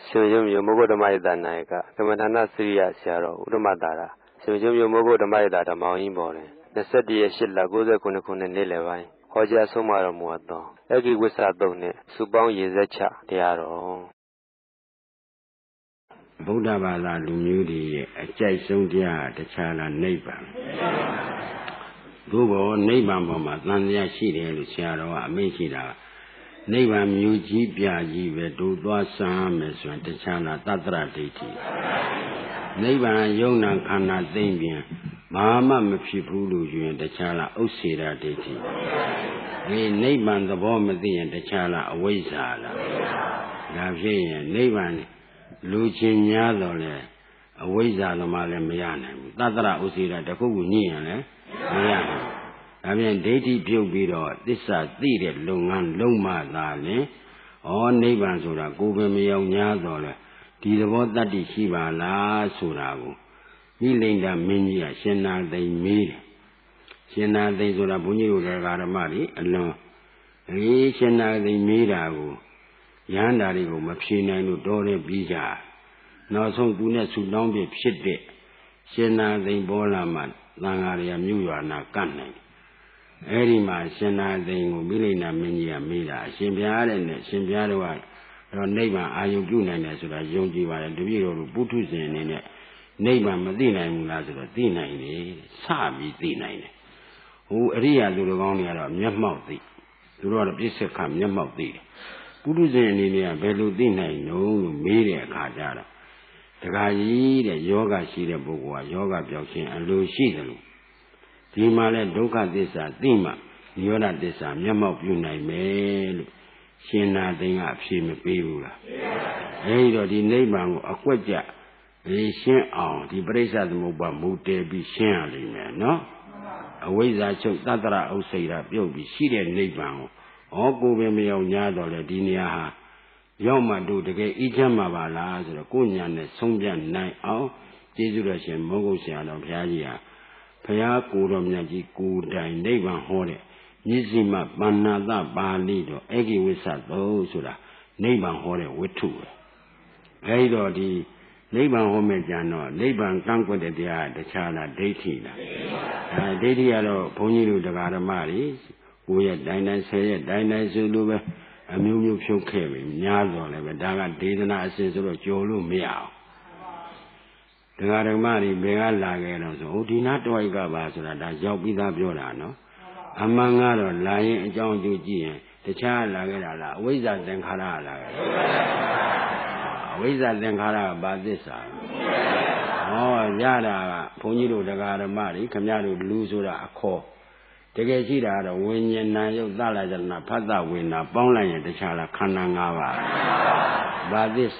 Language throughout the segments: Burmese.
Simjum Mogodamada Naika, Kamatana Syria Sharo, Udamadara, Simjum Mogodamada Main Bore, the Seti Shilla Goza Kunakun and Nilevai, Hoja Somara Muato, Egi Wisadone, Subang Yezecha, Tiaro. Buddha Bala Lumudi, a Jason Dia, the Chala neighbor. Google neighbor Mama, Nanya Shiri, Sharo, Amishida. Neighbor Muji Biaji, Vedua Sam, and the Chala Tatra Diti. Neighbor Yona Kana Damien, Mama Mepipulu, and the Chala Osira Diti. We neighbor the Bomadi and the Chala Awazala. Gavian, neighbor. Luchin Yadole, a Wizard of Malamiana, Tatra Usira, the Kugunian, Mayana. I mean, Dati Pubiro, this are Theatre, Lungan, Luma, Dale, all neighbors who are Gubemio Yadole, Tidavot that is Shiva La Surago. Milinda Minia, Shena they made. Shena they Zurabuni, Garamari, alone. Shena they made. Yandarigo, Machina, Dore Bija. Now some do not so long be pit. Shena the Bolaman, Langaria, Muana, Gunning. Erima, Shena the Milina Minia Mila, Simbiar and Simbiara, your neighbor, Ayuguna, so that Yonjiva and the Viro Butus in it. Neighbor Medina and Lazaro, Dina in it, Sabi Dina in it. Who Ria do the wrong of Yamauti. The Lord of Issachar, Yamauti. Buddhism in India, Beludina, no, media Kajara. The Gayi, the Yoga Shira Bogua, Yoga Jokin, and Lucidalu. Timale Doka Desa, Dima, Yoda Desa, Yamop Unai Mel, Shena Dinga, Shima Pibula. Eido, the neighbor, Aquaja, the Shen on, the Bresa the Moba Mute be Shen, no? Away that show Tatra Osira, you'll be seated neighbor. All go with me on Yado, Dinia. Yoma do the gay Ijamabala, the Kunyan, the Sumbian night out, Jesus and Mogosian of Yagia. Paya Kuram Yaji Kuda, neighbor Hore, Nizima Banada Balido, Eggy Wisa, those who are neighbor Hore with two. Gaido the neighbor Homejano, neighbor Tanko de Dia, the Chala Datina. Datiado Ponilu the Garamari. We had Dinah Zulu, a new show carry, Yazo, Daga, Dana, Sensor, Jolu, Meow. The Garamari, Bega Lagan, so do not do I go back so that I job with up Yorano. Among other lying John Duji, the child Lagala, Wizard and Karala. Wizard and Kara about this. Oh, Yada, Ponido, the Garamari, come out to lose a call. The Gajira, when you know that na Pata win a bone the Chala Kanangava. But this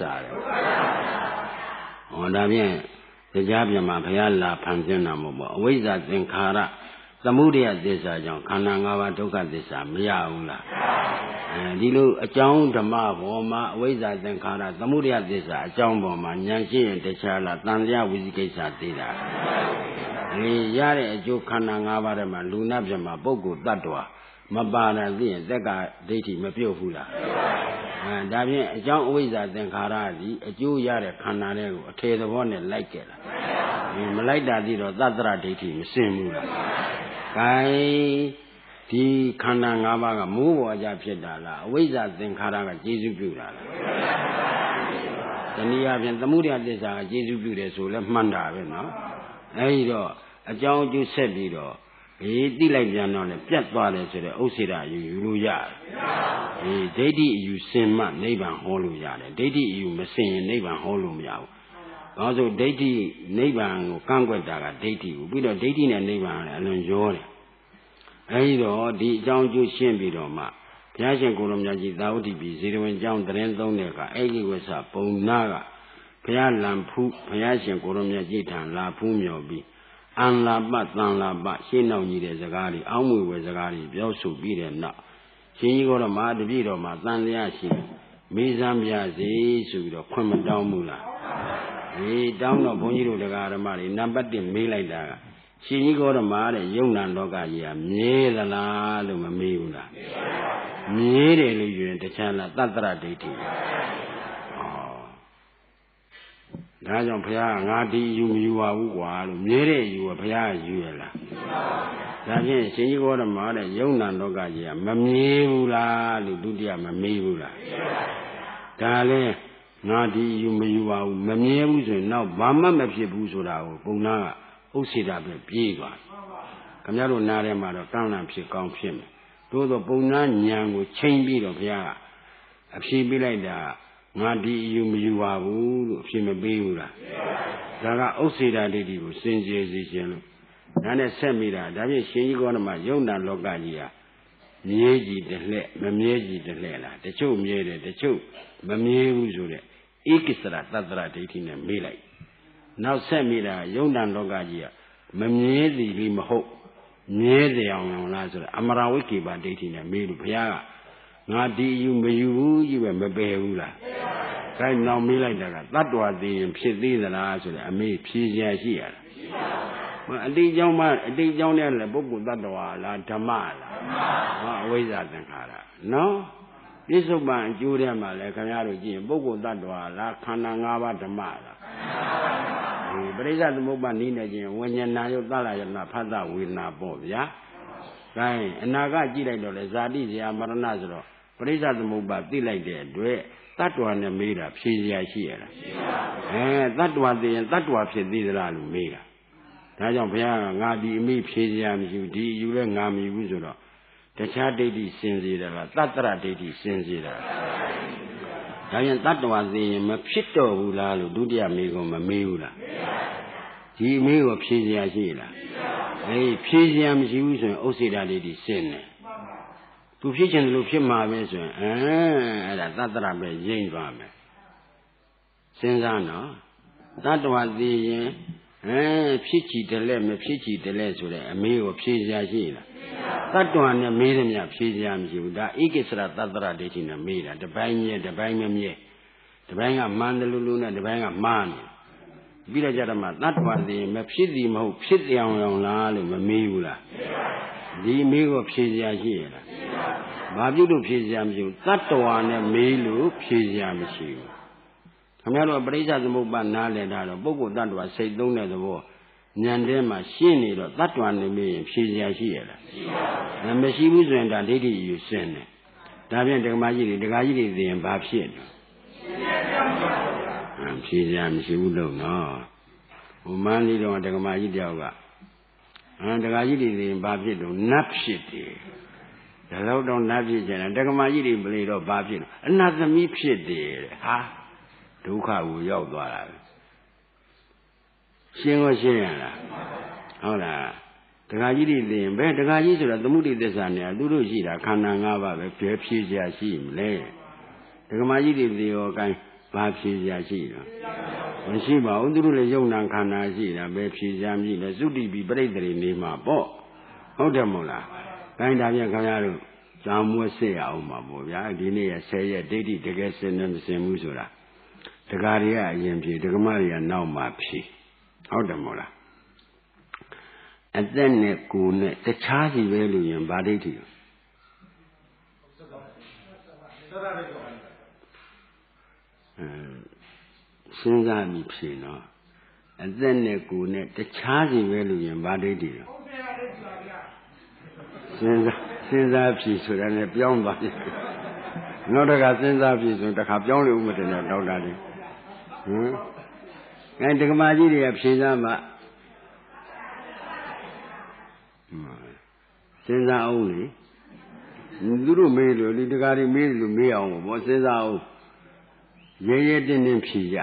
on the bien, the Jabima Payala Panjana Mobo, Wizard in Kara, the moody at this John Kanangava took at this Miaula. And you a John the Mavoma, Wizard in Kara, the moody at this John Boma, Yanshi and the Chala, Tandia with Gesa. Yare, you can't have a Luna Jama Bogo, Dadua, Mabana, the guy dating Mapiofula. And Davian, John Wizard and Karadi, a Jew Yare Canarego, a tail of one like it. Malaida did or Dadra dating, Simula. Kai, the Kanangava, move or Japidala, Wizard and Karaga, Jesu Buda. The Niavian, the Mudia, this are Jesu Buda, so left Manda, you know. Aido, a John you said it all. He delayed on a flat body to the Osira, you yard. They did you send my neighbor Holu yard. They did you must send neighbor Holu yard. Also, they did neighbor Kangwadaga, they did. We don't dating a neighbor and enjoy it. Aido, the John you send it on my Piajan Columnaji, Daudi be 0 and John the Rendonega, Eggy was a Ponaga. Paya Lampu, Payasan Coromia Jitan, La Pumio be, An La Bat, Lan La Bat, she no needed Zagari, Amu was Zagari, also be there now. She got a mad video, Matandiashi, Mizambia, the issue of Quama Damula. We down of Bonito the Garamari, number the Milada. She got a mad, Yonan Logaia, Mela La Lumamula. Mele, the channel, Tatra dating. ဒါကြောင့်ဘုရားငါဒီယူမယူပါဘူးကွာလို့မြဲတဲ့ယူကဘုရားယူရလားဒါဖြင့်ရှင်ကြီးဘောဓမာတဲ့ယုံနာလောကကြီးကမမြဲဘူးလားလို့ဒုတိယမမေးဘူးလားဒါလဲငါဒီယူမယူပါဘူးမမြဲဘူးဆိုရင်နောက်ဘာမှမဖြစ်ဘူးဆိုတာကိုပုံနာကဥစ္စေတာပဲပြေးသွားခင်ဗျားတို့နားထဲမှာတော့ကန့်လန့်ဖြစ်ကောင်းဖြစ်မယ်သို့သောပုံနာဉာဏ်ကိုချိန်ပြီးတော့ဘုရားကအဖြေပေးလိုက်တာငါဒီယူမယူပါဘူးလို့အဖြေမပေးဘူးလားဒါကဥစ္စေတာဒိဋ္ဌိကိုစင်ကြယ်စေခြင်းလို့ဒါနဲ့ဆက်မိတာဒါဖြင့်ရှင်ကြီးကောဓမယုံနာလောကကြီးကမြဲကြည်တလှဲ့မမြဲကြည်တလှဲ့လားတချို့မြဲတယ်တချို့မမြဲဘူးဆိုတဲ့ဧကိစ္စရတတ္တရဒိဋ္ဌိနဲ့မေးလိုက်နောက်ဆက်မိတာယုံနာလောကကြီးကမမြဲသည်လေးမဟုတ်မြဲတယ်အောင်လားဆိုတော့အမရဝိကေပဒိဋ္ဌိနဲ့မေးလို့ဘုရားကငါဒီယူမယူဘူးကြီးပဲမပယ်ဘူးလားခိုင်းနောက်မေးလိုက်တာကတတ္တဝသိရင်ဖြစ်သေးသလားဆိုတဲ့အမေးဖြေစရာရှိရလားအတိတ်ကြောင့်မှအတိတ်ကြောင့်နဲ့လည်းပုဂ္ဂိုလ်တ attva လားဓမ္မလားဟောအဝိဇ္ဇာသင်္ခါရနော်ပြစ္ဆုတ်ပံအကျိုးထဲမှာလည်းခင်ဗျားတို့ကြည့်ရင်ပုဂ္ဂိုလ်တ attva လားခန္ဓာ၅ပါးဓမ္မလားပရိစ္ဆသမုပ္ပါနိနေခြင်းဝိညာဏယုတ်သလယနာဖတ်တဝေဒနာပေါ့ဗျာဒါရင်အနာကကြည့်လိုက်တော့လေဇာတိဇာမရဏဆိုတော့ပရိစ္ဆသမုပ္ပါသိလိုက်တဲ့အတွက်တ attva နဲ့မေးတာဖြေစရာရှိရလားတ attva သိရင်တ attva ဖြစ်သေးသလားလို့မေးတာဒါကြောင့်ဘုရားကငါဒီအမိဖြေစရာမရှိဘူးဒီယူလဲငါမယူဘူးဆိုတော့တခြားဒိဋ္ဌိစင်စေတာကတတ္တရဒိဋ္ဌိစင်စေတာဒါပြန်တ attva သိရင်မဖြစ်တော့ဘူးလားလို့ဒုတိယမေးခွန်းမမေးဘူးလားဒီအမေးကိုဖြေစရာရှိလားဖြေစရာမရှိဘူးဆိုရင်ဥစ္စေတာဒိဋ္ဌိစင်တယ်သူဖြစ်ချင်တယ်လို့ဖြစ်မှာပဲဆိုရင်အဲ့ဒါတတ္တရပဲရိမ့်သွားမယ်စဉ်းစားနော်တ attva သိရင်ဖြစ်ချီတယ်လဲမဖြစ်ချီတယ်လဲဆိုတဲ့အမေးကိုဖြေစရာရှိလားတ attva နဲ့မေးတယ်မြဖြေစရာမရှိဘူးဒါဧကိစ္စရတတ္တရဒိဋ္ဌိနဲ့မေးတာတစ်ပိုင်းမြဲတစ်ပိုင်းမမြဲတစ်ပိုင်းကမှန်တယ်လို့နဲ့တစ်ပိုင်းကမှားနေပြီးတော့ကြတော့မှတ attva သိရင်မဖြစ်သည်မဟုတ်ဖြစ်တယ်အောင်လားလို့မမေးဘူးလားဒီမေးကိုဖြေစရာရှိရလားဘာပြုလို့ဖြေစရာမရှိဘူးတ attva နဲ့မေးလို့ဖြေစရာမရှိဘူးခင်ဗျားတို့ပရိစ္ဆသမုပ္ပါနားလည်တာတော့ပုဂ္ဂိုလ်တ attva စိတ်သုံးတဲ့သဘောဉာဏ်ထဲမှာရှင်းနေတော့တ attva နဲ့မေးရင်ဖြေစရာရှိရလားမရှိဘူးဆိုရင်ဒါဒိဋ္ဌိယူရှင်းတယ်ဒါဖြင့်ဒကမာကြီးတွေဒကာကြီးတွေသိရင်ဘာဖြစ်လဲဖြေစရာမရှိဘူးလို့နော်ဟိုမန်းလေးတော့ဒကမာကြီးတယောက်ကဒကာကြီးတွေသိရင်ဘာဖြစ်တော့နတ်ဖြစ်တယ်ဒါတော့နတ်ဖြစ်ကြတယ်ဒကမာကြီးတွေမလို့တော့ဘာဖြစ်လို့အနတ်သမီးဖြစ်တယ်ဟာဒုက္ခကိုရောက်သွားတာပဲရှင်းရှင်းရလားဟုတ်လားဒကာကြီးတွေသိရင်ဘယ်ဒကာကြီးဆိုတာသမုဒိသစ္စာနဲ့သူတို့ရှိတာခန္ဓာ၅ပါးပဲဘယ်ဖြေစရာရှိမလဲဒကမာကြီးတွေသိရောကိုင်းဘာဖြေစရာရှိတော့မရှိပါဘူးသူတို့လည်းယုံနာခန္ဓာရှိတာပဲဖြေစရာမရှိလဲသုတိပိပရိသေတွေနေမှာပေါ့ဟုတ်တယ်မို့လားကိုင်းဒါပြန်ခင်ဗျားတို့ဇာမွေးစစ်ရအောင်ပါပေါ့ဗျာဒီနေ့ရ10ရက်ဒိဋ္ဌိတကယ်စင်နေမစင်ဘူးဆိုတာဒကာတွေကအရင်ဖြေဒကမတွေကနောက်မှဖြေဟုတ်တယ်မို့လားအသက်နဲ့ကိုယ်နဲ့တခြားစီပဲလို့ရင်ဗာဒိဋ္ဌိစဉ်းစားပြီးဖြေနော်အသက်နဲ့ကိုယ်နဲ့တခြားစီပဲလို့ရင်ဗာဒိဋ္ဌိစဉ်းစားဖြေဆိုတာနဲ့ပြောင်းသွားပြီနောက်တခါစဉ်းစားဖြေဆိုတခါပြောင်းလို့မတင်တော့ဒေါက်တာကြီးဒကမာကြီးတွေကဖြေစားမှစဉ်းစားအောင်လေသူတို့မေးလို့ဒီတကားတွေမေးလို့မေးအောင်ပေါ့စဉ်းစားအောင်ရဲရဲတင်းတင်းဖြေရ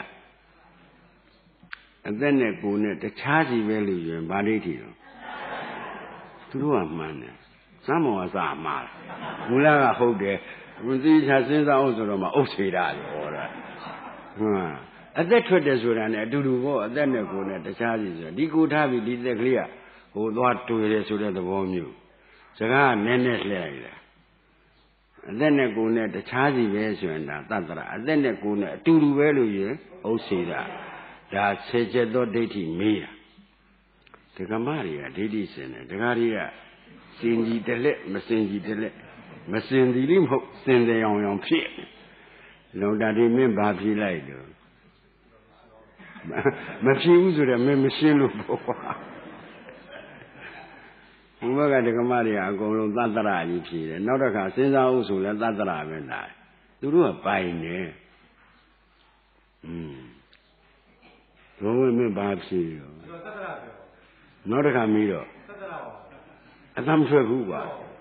အသက်နဲ့ကိုယ်နဲ့တခြားစီပဲလို့ရင်ဗာဒိဋ္ဌိတော့သူတို့ကမှန်းတယ်စမ်းမောကစမှားမူလကဟုတ်တယ်ဝန်သိချာစဉ်းစားအောင်ဆိုတော့မှဥစ္စေတာလေဟောတာအသက်ထွက်တယ်ဆိုတာနဲ့အတူတူပေါ့အသက်နဲ့ကိုယ်နဲ့တခြားစီဆိုဒီကိုထားပြီးဒီသက်ကလေးကဟိုသွားတွေ့တယ်ဆိုတဲ့သဘောမျိုးစကားနည်းနည်းလှည့်လိုက်တာအသက်နဲ့ကိုယ်နဲ့တခြားစီပဲဆိုရင်ဒါတတ္တရအသက်နဲ့ကိုယ်နဲ့အတူတူပဲလို့ရင်ဥစ္စေတာဒါဆယ်ချက်သောဒိဋ္ဌိမေးတာဒကမတွေကဒိဋ္ဌိစင်တယ်ဒကာတွေကစင်ကြီးတလက်မစင်ကြီးတလက်မစင်သည်လိမဟုတ်စင်တယ်အောင်ဖြစ်လုံတာဒီမင်းဘာဖြေလိုက်လို့မဖြစ်ဘူးဆိုတော့မင်းမရှင်းလို့ပေါ့ကွာဘုရားကဓမ္မတွေကအကုန်လုံးသတ္တရကြီးဖြစ်တယ်နောက်တစ်ခါစဉ်းစားအောင်ဆိုလည်းသတ္တရပဲလာသူတို့ကပိုင်နေဘုံမင်းဘာဖြစ်ရောနောက်တစ်ခါမီးတော့အသံမထွက်ဘူးကွာ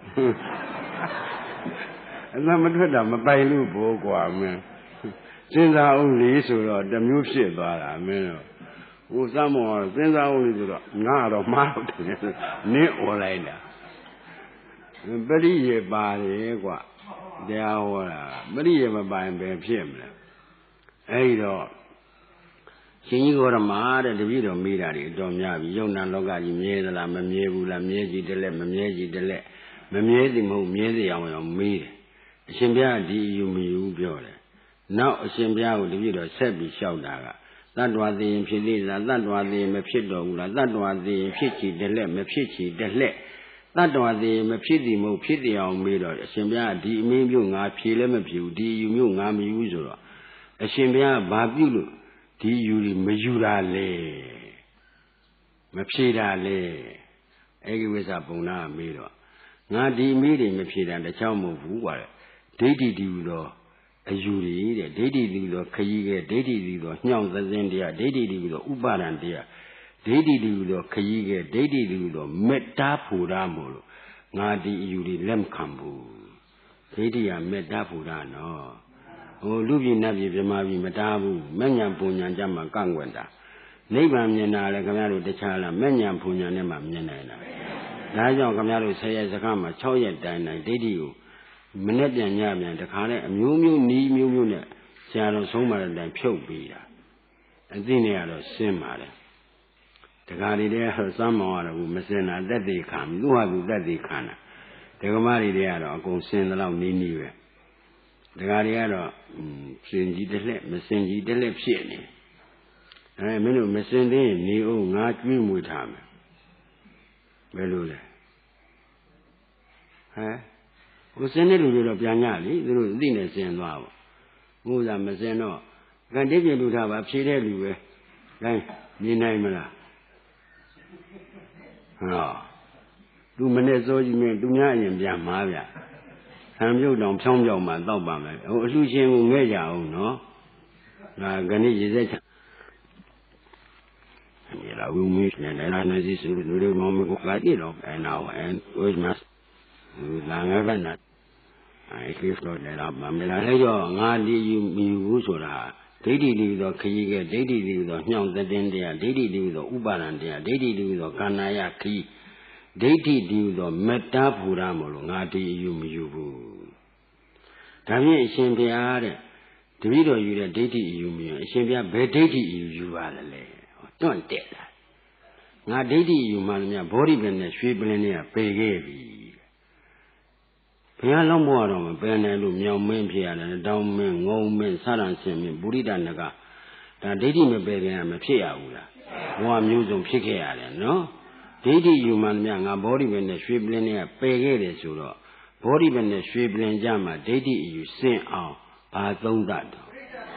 အသံမထွက်တာမပိုင်လို့ဘောကွာမင်းစဉ်းစားအောင်လေးဆိုတော့တစ်မျိုးဖြစ်သွားတာမင်းတော့ဟိုစမ်းမောစဉ်းစားအောင်လေးဆိုတော့ငါတော့မှားတော့တယ်နင်းអော်လိုက်တာပရိယေပါတယ်ကွာတရားဟောတာပရိယေမပိုင်ပဲဖြစ်မလားအဲ့တော့ရှင်ကြီးကိုရမတဲ့တပည့်တော်မိတာတွေအတော်များပြီယုံနာလောကကြီးမြဲသလားမမြဲဘူးလားမြဲကြည့်တယ်လက်မမြဲကြည့်တယ်လက်မမြဲသည်မဟုတ်မြဲစေအောင်မေးတယ်အရှင်ဘုရားဒီယူမယူပြောတယ်နောက်အရှင်ဘုရားကိုတပည့်တော်ဆက်ပြီးလျှောက်တာကတတ္တဝါသိရင်ဖြစ်သေးလားတတ္တဝါသိရင်မဖြစ်တော့ဘူးလားတတ္တဝါသိရင်ဖြစ်ချီတယ်လက်မဖြစ်ချီတယ်လက်တတ္တဝါသိရင်မဖြစ်သည်မဟုတ်ဖြစ်တယ်အောင်မေးတော့အရှင်ဘုရားဒီအမင်းမျိုးငါဖြေလည်းမဖြေဘူးဒီယူမျိုးငါမယူဆိုတော့အရှင်ဘုရားဘာပြုလို့ဒီယူတွေမယူတာလေမဖြေတာလေအဲ့ဒီဝိဇ္ဇပုံနာမေးတော့ငါဒီမိတွေမဖြေတာတခြားမဟုတ်ဘူးကွာဒိဋ္ဌိတူတော့အယူတွေတဲ့ဒိဋ္ဌိတူတော့ခရီးကဒိဋ္ဌိတူတော့ညှောင်းသစင်းတရားဒိဋ္ဌိတူတော့ဥပါဒံတရားဒိဋ္ဌိတူတော့ခရီးကဒိဋ္ဌိတူတော့မေတ္တာဖူရမို့လို့ငါဒီအယူတွေလက်မခံဘူးဒိဋ္ဌိကမေတ္တာဖူရနော်ဟိုလူပြည်နတ်ပြည်ပြမပြည်မတားဘူးမဉ္ဇဉ်ပူဉ္ဇဉ်ကြမှာကန့်ကွက်တာနိဗ္ဗာန်မြင်တာလေခင်ဗျားတို့တခြားလားမဉ္ဇဉ်ပူဉ္ဇဉ်နဲ့မှမြင်နိုင်တာဒါကြောင့်ခင်ဗျားတို့10ရက်စကားမှာ6ရက်တိုင်တိုင်ဒိဋ္ဌိကိုမနဲ့ပြန်ညပြန်တခါနဲ့အမျိုးမျိုးနီးမျိုးမျိုးနဲ့ဆရာတော်ဆုံးမတဲ့တိုင်ဖြုတ်ပေးတာအသိနေရတော့ရှင်းပါတယ်တခါဒီတည်းကတော့စမ်းမောင်ကတော့မစင်တာတက်သေးခံသူ့ဟာသူတက်သေးခံတာဒကမတွေကတော့အကုန်စင်တဲ့လောက်နီးနီးပဲဒကာတွေကတော့စင်ကြီးတစ်လက်မစင်ကြီးတစ်လက်ဖြစ်နေမင်းတို့မစင်သေးရင်နေအောင်ငါကျွေးမွေထားမယ်ဘယ်လိုလဲဟိုစင်တဲ့လူတွေတော့ပြန်ကြလေသူတို့အသိနဲ့စင်သွားပေါ့ဘုရားမစင်တော့ကန်တိပြလူထားပါဖြေတဲ့လူပဲဒါနေနိုင်မလားသူမနဲ့စောကြီးမင်းသူများအရင်ပြန်မှားဗျဆံပြုတ်တောင်ဖြောင်းပြောင်းမှတောက်ပါမယ်ဟိုအလှရှင်ကိုငဲ့ကြအောင်နော်ဒါကနေ့ရေစက်ချဒီလာဝုံမီးနဲ့လည်းနေစီစုလူတွေမောင်မကိုကတိတော့အဲ့နောက်အဲ့ဝိမတ်လာငါကနာအဲ့ဒီတော့လည်းမလာလဲတော့ငါဒီယူမီဘူးဆိုတာဒိဋ္ဌိလူသောခရီးကဒိဋ္ဌိလူသောညှောင်းသတင်တရားဒိဋ္ဌိလူသောဥပါဒံတရားဒိဋ္ဌိလူသောကာနာယခရီးဒိဋ္ဌိလူသောမေတ္တာဖူရမလို့ငါဒီယူမယူဘူးဒါဖြင့်အရှင်ဘုရားတဲ့တပည့်တော်ယူတဲ့ဒိဋ္ဌိယူမယူအရှင်ဘုရားဘယ်ဒိဋ္ဌိယူပါလဲတွန့်တက်လာငါဒိဋ္ဌိယူမှလည်းများဘောဓိပင်နဲ့ရွှေပလင်းနဲ့ပယ်ခဲ့ပြီဘုရားလုံးဘဝတော်မှာပယ်တယ်လို့မြောင်မင်းဖြစ်ရတယ်တောင်းမင်းငုံမင်းစရံရှင်မင်းပုရိဒနကဒါဒိဋ္ဌိမပယ်ခင်မဖြစ်ရဘူးလားဘဝမျိုးစုံဖြစ်ခဲ့ရတယ်နော်ဒိဋ္ဌိယူမှလည်းများငါဘောဓိပင်နဲ့ရွှေပလင်းနဲ့ပယ်ခဲ့တယ်ဆိုတော့ဘောဓိပင်နဲ့ရွှေပလင်ကြမှာဒိဋ္ဌိအယူစင်အောင်ဘာသုံးတတ်တော့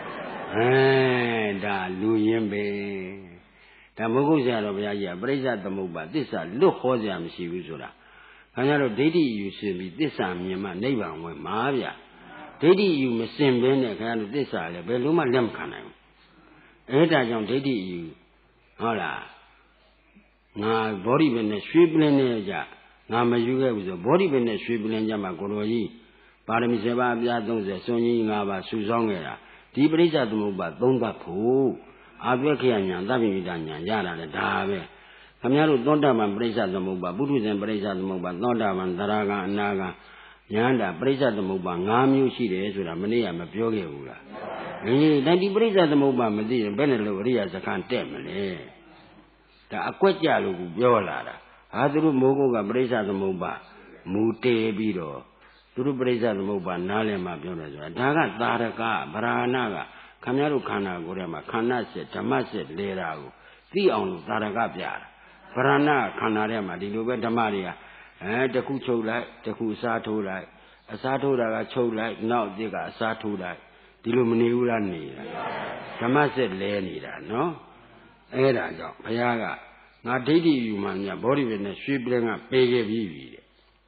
ဒါလူရင်းပဲဒါမဟုတ်ဆရာတော်ဘုရားကြီးကပရိစ္ဆသမုပ္ပါသစ္စာလွတ်ဟောစရာမရှိဘူးဆိုတာခင်ဗျားတို့ဒိဋ္ဌိအယူစင်ပြီးသစ္စာမြင်မှနိဗ္ဗာန်ဝင်မှာဗျဒိဋ္ဌိအယူမစင်ဘဲနဲ့ခင်ဗျားတို့သစ္စာလည်းဘယ်လိုမှလက်မခံနိုင်ဘူးအဲဒါကြောင့်ဒိဋ္ဌိအယူဟုတ်လားငါဘောဓိပင်နဲ့ရွှေပလင်းနဲ့ကြငါမယူခဲ့ဘူးဆိုဘောဓိပင်နဲ့ရွှေပလင်ကြမှာကိုတော်ကြီးပါရမီ7ပါးအပြား30စွန်ကြီး5ပါးစုဆောင်းခဲ့တာဒီပရိစ္ဆသမုပ္ပါ3ပတ်ဖို့အာပြခေယညာသဗ္ဗိတညာရတာလေဒါပဲခင်ဗျားတို့သောတာပန်ပရိစ္ဆသမုပ္ပါပုထုဇဉ်ပရိစ္ဆသမုပ္ပါသောတာပန်သရဂံအနာဂံယန္တာပရိစ္ဆသမုပ္ပါ5မျိုးရှိတယ်ဆိုတာမနေ့ကမပြောခဲ့ဘူးလားဒါဒီပရိစ္ဆသမုပ္ပါမသိရင်ဘယ်နဲ့လို့အရိယာစခန်းတက်မလဲဒါအကွက်ကြလို့ပြောလာတာသူတို့မိုးကုတ်ကပရိစ္ဆသမုပ္ပါမူတည်ပြီးတော့သူတို့ပရိစ္ဆသမုပ္ပါနားလည်မှပြောတယ်ဆိုတာဒါကသာရကဗราဏကခင်ဗျားတို့ခန္ဓာကိုယ်ထဲမှာခန္ဓာစစ်ဓမ္မစစ်လဲတာကိုသိအောင်လို့သာရကပြတာဗราဏခန္ဓာထဲမှာဒီလိုပဲဓမ္မတွေကတခုချုပ်လိုက်တခုအစားထိုးလိုက်အစားထိုးတာကချုပ်လိုက်နောက်တစ်ကအစားထိုးလိုက်ဒီလိုမနေဘူးလားနေတာဓမ္မစစ်လဲနေတာနော်အဲ့ဒါကြောင့်ဘုရားကငါဒိဋ္ဌိယူမှမြတ်ဘောဓိပင်နဲ့ရွှေပလင်ကပေခဲ့ပြီးပြီတဲ့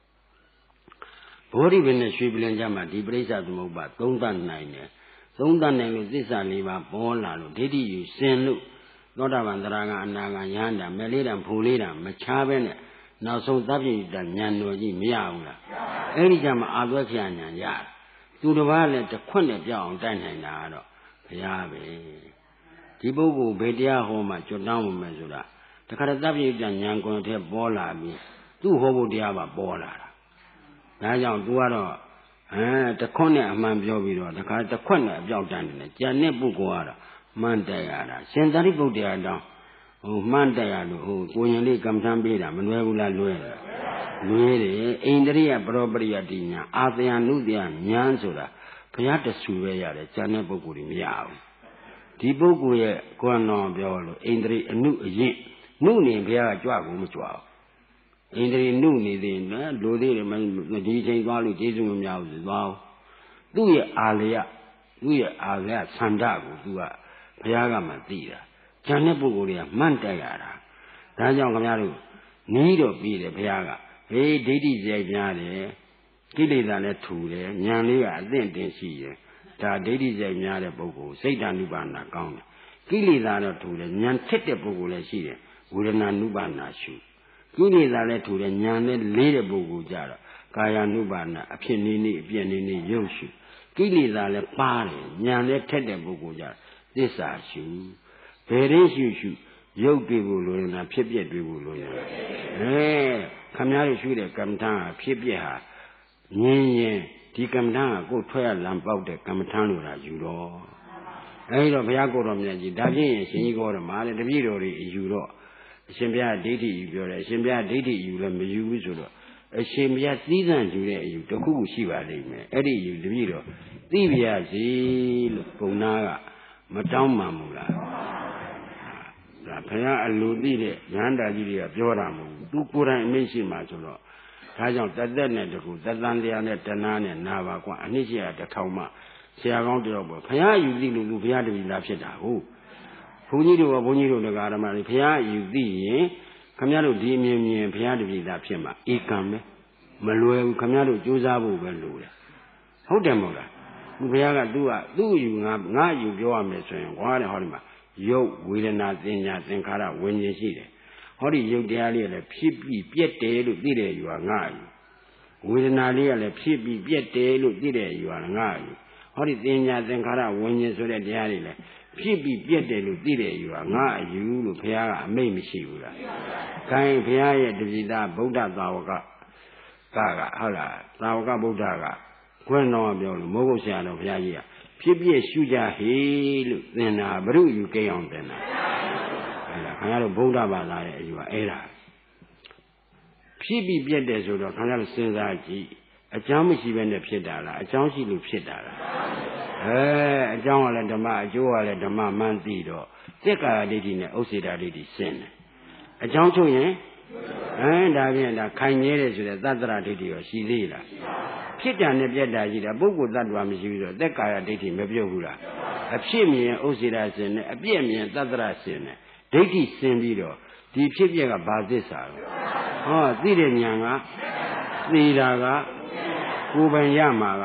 ဘောဓိပင်နဲ့ရွှေပလင်ကြမှာဒီပရိစ္ဆသမုပ္ပါသုံးသပ်နိုင်တယ်သုံးသပ်နိုင်လို့သစ္စာလေးပါးပေါ်လာလို့ဒိဋ္ဌိယူစင်လို့သောတာပန်သရဂံအနာဂံယဟန္တာမဲ့လေးတံဖိုလေးတံမချားပဲနဲ့နောက်ဆုံးသဗ္ဗညတဉာဏ်တော်ကြီးမရဘူးလားအဲ့ဒီကြမှာအာသွဲခရဉာဏ်ရတယ်သူတစ်ပါးလည်းတစ်ခွက်နဲ့ပြောင်းအောင်တိုက်နိုင်တာကတော့ဘုရားပဲဒီပုဂ္ဂိုလ်ဘယ်တရားဟောမှကျွတ်တောင်းမှမယ်ဆိုတာတခါတည်းသဗ္ဗညတဉာဏ်ကိုယ်ထဲပေါ်လာပြီးသူ့ဟောဖို့တရားပါပေါ်လာတာဒါကြောင့်သူကတော့တစ်ခွက်နဲ့အမှန်ပြောပြီးတော့တခါတစ်ခွက်နဲ့အပြောက်တန်းတယ်ကြံတဲ့ပုဂ္ဂိုလ်ကတော့မှန်တယ်ရတာရှင်သာရိပုတ္တရာတောင်းမှန်တယ်ရလို့ကိုရင်လေးကမ္မထမ်းပေးတာမလွယ်ဘူးလားလွယ်တယ်လွယ်တယ်အိန္ဒြိယပရောပရိယတိညာအာသယနုတယဉာဏ်ဆိုတာဘုရားတဆူပဲရတယ်ကြံတဲ့ပုဂ္ဂိုလ်တွေမရဘူးဒီပုဂ္ဂိုလ်ရဲ့ကိုယ်တော်ပြောလို့အိန္ဒြိအနုအရင်နုနေဘုရားကကြွကိုမကြွဘူးအိန္ဒြိနုနေသေးတယ်လူသေးတယ်ဒီချိန်သွားလို့ကျေးဇူးမများဘူးသွားသူ့ရဲ့အာလယဆန္ဒကိုသူကဘုရားကမှသိတာဉာဏ်တဲ့ပုဂ္ဂိုလ်တွေကမှန်တက်ရတာဒါကြောင့်ခင်ဗျားတို့နီးတော့ပြီးတယ်ဘုရားကဟေးဒိဋ္ဌိကြိုက်များတယ်ကိလေသာလည်းထူတယ်ဉာဏ်လေးကအသင့်တင်ရှိတယ်ဒါဒိဋ္ဌိကြိုက်များတဲ့ပုဂ္ဂိုလ်စိတ်ဓာနုပါဒနာကောင်းတယ်ကိလေသာတော့ထူတယ်ဉာဏ်ထက်တဲ့ပုဂ္ဂိုလ်လည်းရှိတယ်ဝေဒနာနုပါဒနာရှုကိလေသာလည်းထူတယ်ဉာဏ်နဲ့လေးတဲ့ပုဂ္ဂိုလ်ကြတော့ကာယ ानु ပါဒနာအဖြစ်နေနေအပြည့်နေနေရုပ်ရှုကိလေသာလည်းပါတယ်ဉာဏ်လည်းထက်တဲ့ပုဂ္ဂိုလ်ကြသစ္စာရှုဘယ်ရင်းရှုရုပ်တွေ့ဖို့လိုနေတာဖြစ်ပြတွေ့ဖို့လိုနေတာခမည်းတော်ရှုတဲ့ကမ္မဋ္ဌာန်းဟာဖြစ်ပြဟာငြင်းရင်ဒီကမ္မဋ္ဌာန်းကကိုယ်ထွက်ရလံပေါက်တဲ့ကမ္မဋ္ဌာန်းလိုတာယူတော့အဲဒီတော့ဘုရားကိုယ်တော်မြတ်ကြီးဒါဖြင့်ရှင်ကြီးကောတော်မှာလေတပည့်တော်တွေယူတော့အရှင်ဘုရားဒိဋ္ဌိယူပြောတယ်အရှင်ဘုရားဒိဋ္ဌိယူလည်းမယူဘူးဆိုတော့အရှင်ဘုရားသီးသန့်ယူတဲ့အယူတစ်ခုခုရှိပါလိမ့်မယ်အဲ့ဒီယူတပည့်တော်သိပြရစီလို့ဘုံနာကမတောင်းမှန်ဘူးလားဒါဘုရားအလိုသိတဲ့ဉာဏ်တာကြီးတွေကပြောတာမဟုတ်ဘူးသူကိုယ်တိုင်အမိန့်ရှိမှဆိုတော့ဒါကြောင့်တသက်နဲ့တကူတသန်တရားနဲ့တဏှာနဲ့နာပါကွာအနှစ်ရှိရတစ်ထောင်မှဆရာကောင်းတယောက်ပေါ့ဘုရားယူသိလို့သူဘုရားတပည့်သားဖြစ်တာဟုတ်ဘုန်းကြီးတို့ကဘုန်းကြီးတို့တရားဓမ္မတွေဘုရားယူသိရင်ခမည်းတော်ဒီအမြင်မြင်ဘုရားတပည့်သားဖြစ်မှာဧကံပဲမလွယ်ဘူးခမည်းတော်ကြိုးစားဖို့ပဲလိုတယ်ဟုတ်တယ်မဟုတ်လားသူဘုရားကသူ့ယူငါယူပြောရမယ်ဆိုရင်ကွာတဲ့ဟောဒီမှာရုပ်ဝေဒနာသင်ညာသင်္ခါရဝิญဉ်ရှိတယ်ဟောဒီရုပ်တရားလေးကလည်းဖြစ်ပြီးပြက်တယ်လို့သိတဲ့ယူကငါယူဝေဒနာလေးကလည်းဖြစ်ပြီးပြက်တယ်လို့သိတဲ့ယူကငါယူဟောဒီသင်ညာသင်္ခါရဝิญဉ်ဆိုတဲ့တရားလေးလည်းဖြစ်ပြီးပြက်တယ်လို့သိတဲ့ယူကငါအယူလို့ဘုရားကအမိန့်မရှိဘူးလားခိုင်းဘုရားရဲ့တပည့်သားဗုဒ္ဓသာဝကဟုတ်လားသာဝကဗုဒ္ဓကခွန်းတော်ပြောလို့မိုးကုတ်ဆရာတော်ဘုရားကြီးကဖြစ်ပြရှုကြဟေလို့သင်တာဘုရုယူကိအောင်သင်တာခင်ဗျားတို့ဗုဒ္ဓဘာသာရဲ့အယူကအဲ့ဒါဖြစ်ပြီးပြက်တယ်ဆိုတော့ခင်ဗျားတို့စဉ်းစားကြည့်အကြောင်းမရှိဘဲနဲ့ဖြစ်တာလားအကြောင်းရှိလို့ဖြစ်တာလားအကြောင်းကလည်းဓမ္မအကျိုးကလည်းဓမ္မမှန်းသိတော့သက္ကာဒိဋ္ဌိနဲ့ဥစ္စေတာဒိဋ္ဌိရှင်းတယ်အကြောင်းချုပ်ရင်ဒါဖြင့်ဒါခိုင်မြဲတယ်ဆိုတဲ့သတ္တရဒိဋ္ဌိရောရှိသေးလားဖြစ်တာနဲ့ပြက်တာရှိတာပုဂ္ဂိုလ်တ attva မရှိဘူးဆိုသက်ကာယဒိဋ္ဌိမပြုတ်ဘူးလားအဖြစ်မြင်ဥစ္စေတာရှင်းတယ်အပြည့်မြင်သတ္တရရှင်းတယ်ဒိဋ္ဌိရှင်းပြီးတော့ဒီဖြစ်ပြက်ကဘာသစ္စာလဲသိတဲ့ဉာဏ်ကသိတာကကိုယ်ပိုင်ရမှာက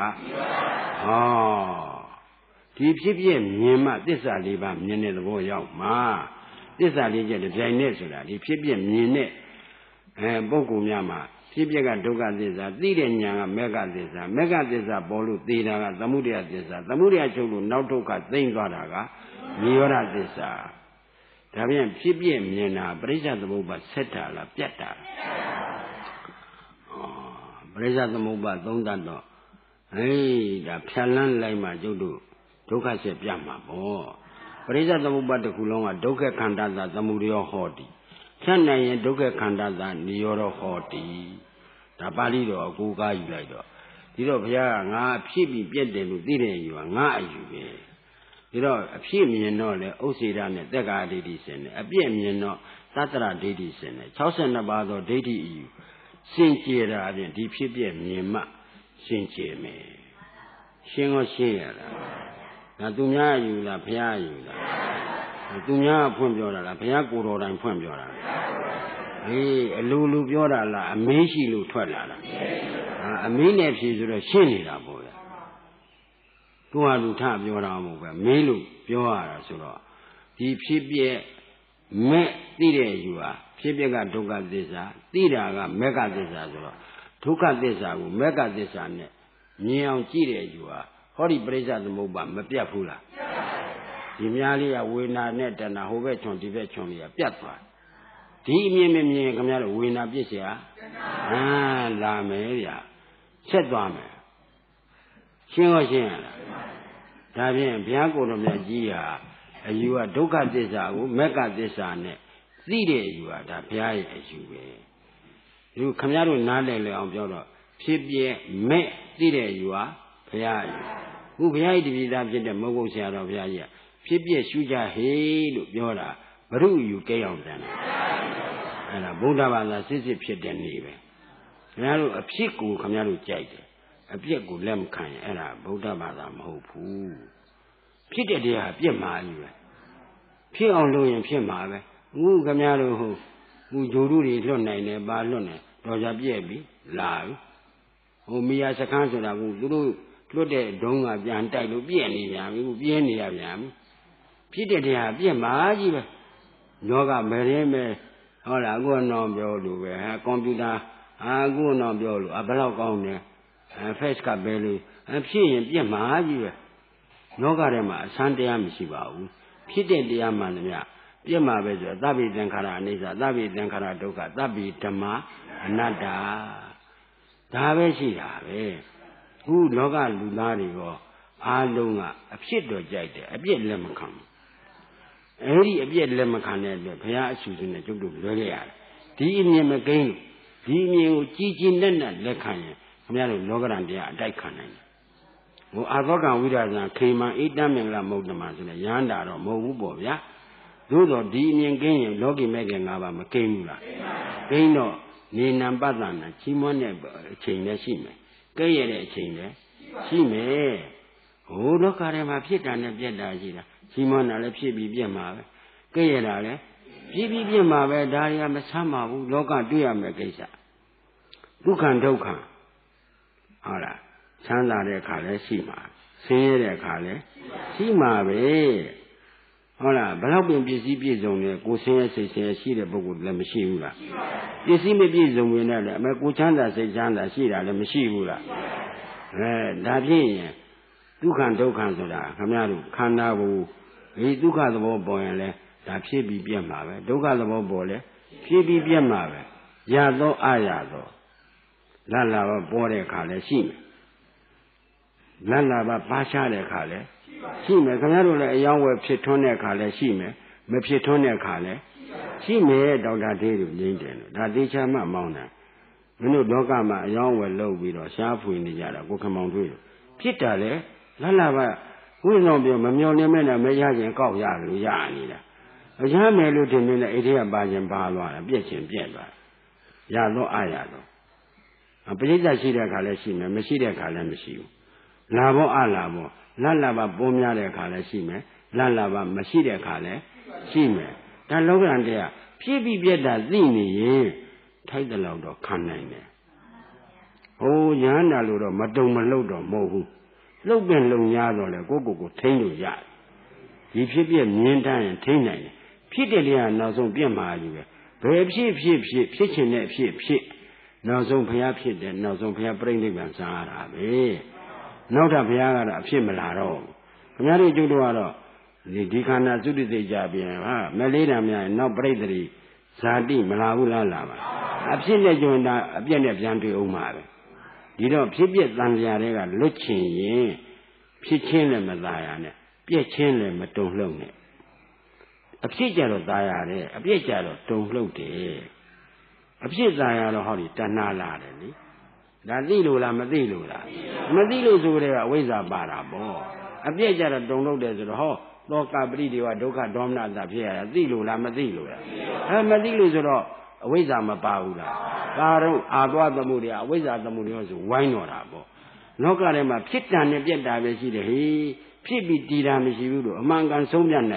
ဒီဖြစ်ပြက်မြင်မှသစ္စာလေးပါမြင်တဲ့သဘောရောက်မှာသစ္စာလေးချက်တစ်ပြိုင်နဲ့ဆိုတာဒီဖြစ်ပြက်မြင်တဲ့ပုဂ္ဂိုလ်များမှာဖြစ်ပြက်ကဒုက္ခသစ္စာသိတဲ့ဉာဏ်ကမေဃသစ္စာမေဃသစ္စာပေါ်လို့သိတာကသမုဒယသစ္စာသမုဒယချုပ်လို့နောက်ဒုက္ခသိမ့်သွားတာကနိရောဓသစ္စာဒါပြန်ဖြစ်ပြက်မြင်တာပရိစ္ဆေသမုပ္ပါဆက်တာလားပြတ်တာလားပရိစ္ဆေသမုပ္ပါသုံးတတ်တော့ဒါဖြတ်လန်းလိုက်မှကျုပ်တို့ဒုက္ခဆက်ပြတ်မှာပေါ့ပရိစ္ဆေသမုပ္ပါတစ်ခုလုံးကဒုက္ခခန္ဓာသာသမုဒယောဟောတိဖြတ်နိုင်ရင်ဒုက္ခခန္ဓာသာနိရောဓဟောတိဒါပါဠိတော်အကူကားယူလိုက်တော့ဒီတော့ဘုရားကငါဖြစ်ပြီးပြက်တယ်လို့သိတဲ့ယူကငါအယူပဲဒီတော့အဖြစ်မြင်တော့လေဥစ္စေတာနဲ့သက်္ကာဒိဋ္ဌိစင်တယ်အပြည့်မြင်တော့သတ္တရဒိဋ္ဌိစင်တယ်62ပါးသောဒိဋ္ဌိအယူစင်ကြယ်တာအပြင်ဒီဖြစ်ပြက်မြင်မှစင်ကြယ်မယ်ရှင်းရောရှင်းရလားဒါသူများအယူလားဘုရားအယူလားသူများဖွင့်ပြောတာလားဘုရားကိုယ်တော်တိုင်ဖွင့်ပြောတာလားအေးအလိုလိုပြောတာလားအမင်းရှိလို့ထွက်လာတာအမင်းနဲ့ဖြေဆိုတော့ရှင်းနေတာပေါ့ဗျာသူဟာလူထပြောတာမဟုတ်ပဲမင်းလို့ပြောရတာဆိုတော့ဒီဖြစ်ပြက်မဲ့သိတဲ့ယူဟာဖြစ်ပြက်ကဒုက္ခသစ္စာသိတာကမက္ခသစ္စာဆိုတော့ဒုက္ခသစ္စာကိုမက္ခသစ္စာနဲ့မြင်အောင်ကြည့်တဲ့ယူဟာဟောဒီပရိစ္ဆသမုပ္ပါမပြတ်ဘူးလားဒီများလေးကဝေနာနဲ့တဏဟိုဘက်ချွန်ဒီဘက်ချွန်လေးကပြတ်သွားဒီအမြင်မမြင်ခင်ဗျားတို့ဝေနာပြစ်เสียလာမယ်ဗျာဆက်သွားမယ်ရှင်းရောရှင်းရလားဒါဖြင့်ဘုရားကိုယ်တော်မြတ်ကြီးဟာအယူကဒုက္ခသစ္စာကိုမက္ခသစ္စာနဲ့သိတဲ့အယူဟာဒါဘုရားရဲ့အယူပဲဒီခင်ဗျားတို့နားလည်လည်အောင်ပြောတော့ဖြစ်ပြမဲ့သိတဲ့အယူဟာဘုရားအယူခုဘုရားဤတပည့်သားဖြစ်တဲ့မဟုတ်ဘူးဆရာတော်ဘုရားကြီးဖြစ်ပြရှုကြဟေလို့ပြောတာဘုရုအယူကဲအောင်တန်တယ်အဲ့ဒါဗုဒ္ဓဘာသာစစ်စစ်ဖြစ်တဲ့နေ့ပဲခင်ဗျားတို့အဖြစ်ကိုခင်ဗျားတို့ကြိုက်တယ်အပြစ်ကိုလက်မခံရင်အဲ့ဒါဗုဒ္ဓဘာသာမဟုတ်ဘူးဖြစ်တဲ့တရားပြစ်မှာကြီးပဲဖြစ်အောင်လုပ်ရင်ဖြစ်မှာပဲအခုခင်ဗျားတို့ဟိုဂျိုတို့တွေလွတ်နိုင်တယ်ပါလွတ်နေတော်ကြပြည့်ပြီလာပြီဟိုမိယာစခန်းဆိုတာကသူတို့လွတ်တဲ့ဒုံးကပြန်တိုက်လို့ပြည့်နေပြန်ပြီပြင်းနေရပြန်ပြီဖြစ်တဲ့တရားပြစ်မှာကြီးပဲယောဂမရင်းပဲဟုတ်လားအခုတော့ပြောလို့ပဲဟာကွန်ပျူတာအခုတော့ပြောလို့ဘယ်တော့ကောင်းတယ်face ကပဲလို့ဖြစ်ရင်ပြစ်မှာကြီးပဲလောကထဲမှာအဆန်းတရားမရှိပါဘူးဖြစ်တဲ့တရားမှန်တယ်ဗျပြစ်မှာပဲဆိုသဗ္ဗေသင်္ခါရအနိစ္စသဗ္ဗေသင်္ခါရဒုက္ခသဗ္ဗေဓမ္မအနတ္တဒါပဲရှိတာပဲခုလောကလူသားတွေရောအားလုံးကအဖြစ်တော့ကြိုက်တယ်အပြစ်လက်မခံဘူးအဲ့ဒီအပြစ်လက်မခံတဲ့အတွက်ဘုရားအဆူစင်းနဲ့ကျုပ်တို့လွဲခဲ့ရတယ်ဒီအမြင်မကိန်းဒီအမြင်ကိုကြည်ကြည်နက်နက်လက်ခံရင်ခင်ဗျားတို့လောကရန်တရားအတိုက်ခံနိုင်တယ်ဟိုအာသောကံဝိရာဇံခေမံဣတံမင်္ဂလမုဒ္ဓမာဆိုတဲ့ရဟန္တာတော့မဟုတ်ဘူးပေါ့ဗျာသို့တော့ဒီအမြင်ကိန်းရင်လောကီမဲ့ခင်၅ပါးမကိန်းဘူးလားကိန်းတော့နေနံပတ္တနာချီးမွမ်းတဲ့အချိန်လည်းရှိမယ်ကဲ့ရဲ့တဲ့အချိန်လည်းရှိမယ်ဟိုလောကထဲမှာဖြစ်တာနဲ့ပြက်တာရှိတာချီးမွမ်းတာလည်းဖြစ်ပြီးပြက်မှာပဲကဲ့ရဲ့တာလည်းဖြစ်ပြီးပြက်မှာပဲဒါတွေကမဆမ်းပါဘူးလောကတွေ့ရမယ်ကိစ္စဒုက္ခဒုက္ခဟုတ်လားချမ်းသာတဲ့အခါလည်းရှိမှာဆင်းရဲတဲ့အခါလည်းရှိမှာပဲဟုတ်လားဘယ်တော့ပင်ပစ္စည်းပြည့်စုံတယ်ကိုဆင်းရဲစိတ်ဆင်းရဲရှိတဲ့ပုဂ္ဂိုလ်လည်းမရှိဘူးလားပစ္စည်းမပြည့်စုံရင်လည်းအမေကိုချမ်းသာစိတ်ချမ်းသာရှိတာလည်းမရှိဘူးလားဒါဖြင့်ဒုက္ခဒုက္ခဆိုတာခင်ဗျားတို့ခန္ဓာကိုဒီဒုက္ခသဘောပေါ်ရင်လည်းဒါဖြစ်ပြီးပြတ်မှာပဲဒုက္ခသဘောပေါ်လဲဖြစ်ပြီးပြတ်မှာပဲရသောအရသောလတ်လာပေါ်တဲ့အခါလည်းရှိမယ်လတ်လာပါရှားတဲ့အခါလည်းရှိမယ်ခင်ဗျားတို့လည်းအယောင်းဝယ်ဖြစ်ထွန်းတဲ့အခါလည်းရှိမယ်မဖြစ်ထွန်းတဲ့အခါလည်းရှိမယ်ဒေါက်တာသေးတို့ငြိမ့်တယ်လို့ဒါတေချာမှမောင်းတာမင်းတို့လောကမှာအယောင်းဝယ်လုပ်ပြီးတော့ရှားဖွေနေကြတာကိုခမောင်တွေ့ဖြစ်တာလေလတ်လာဝိဇောပြောမမျောနေမဲ့နဲ့မရခြင်းကောက်ရလို့ရနေတာအရမ်းမယ်လို့ထင်နေတဲ့အိဋ္ဌိယပါခြင်းပါသွားတာပြက်ခြင်းပြက်သွားရတော့အရတော့ပရိစ္ဆေရှိတဲ့အခါလည်းရှိမယ်မရှိတဲ့အခါလည်းမရှိဘူးလာဘောအလာဘောလတ်လာပုံများတဲ့အခါလည်းရှိမယ်လတ်လာမရှိတဲ့အခါလည်းရှိမယ်ဒါလောကရန်တရားဖြစ်ပြီးပြက်တာသိနေရင်ထိုက်တဲ့လောက်တော့ခံနိုင်တယ်ဟိုရဟန္တာလို့တော့မတုံမလှုပ်တော့မဟုတ်ဘူးလှုပ်ပင်လုံများတော့လေကိုထိန်းလို့ရတယ်ဒီဖြစ်ပြမြင်တတ်ရင်ထိန်းနိုင်တယ်ဖြစ်တဲ့တရားနောက်ဆုံးပြတ်မှာကြီးပဲဘယ်ဖြစ်ချင်တဲ့ဖြစ်နောက်ဆုံးဘုရားဖြစ်တယ်နောက်ဆုံးဘုရားပြိဋိဘံစားရတာပဲနောက်ထပ်ဘုရားကတော့အဖြစ်မလာတော့ခင်ဗျားတို့ကျုပ်တို့ကတော့ဒီခန္ဓာသုတိသိကြပြန်ဟာမလေးတံများနောက်ပြိဋ္ဌိဇာတိမလာဘူးလားလာပါအဖြစ်နဲ့ကြုံတာအပြည့်နဲ့ပြန်တွေ့အောင်ပါပဲဒီတော့ဖြစ်ပြတန်ကြာတွေကလွတ်ချင်ရင်ဖြစ်ချင်းလည်းမသာရနဲ့ပြက်ချင်းလည်းမတုံလှုပ်နဲ့အဖြစ်ကြတော့သာရတယ်အပြက်ကြတော့တုံလှုပ်တယ်အဖြစ်သာရတော့ဟောဒီတဏှာလာတယ်လေဒါသိလို့လားမသိလို့လားမသိလို့ဆိုကြတဲ့အဝိဇ္ဇာပါတာပေါ့အပြက်ကြတော့တုံလှုပ်တယ်ဆိုတော့ဟောသောကပရိဒေဝဒုက္ခဒေါမနတာဖြစ်ရတာသိလို့လားမသိလို့လားမသိလို့ဆိုတော့အဝိဇ္ဇာမပါဘူးလားပါတော့အာသွားသမှုတွေအဝိဇ္ဇာသမှုတွေဆိုဝိုင်းတော့တာပေါ့လောကထဲမှာဖြစ်တာနဲ့ပြက်တာပဲရှိတယ်ဟေးဖြစ်ပြီးတည်တာမရှိဘူးလို့အမှန်ကန်ဆုံးဖြတ်နိုင်အ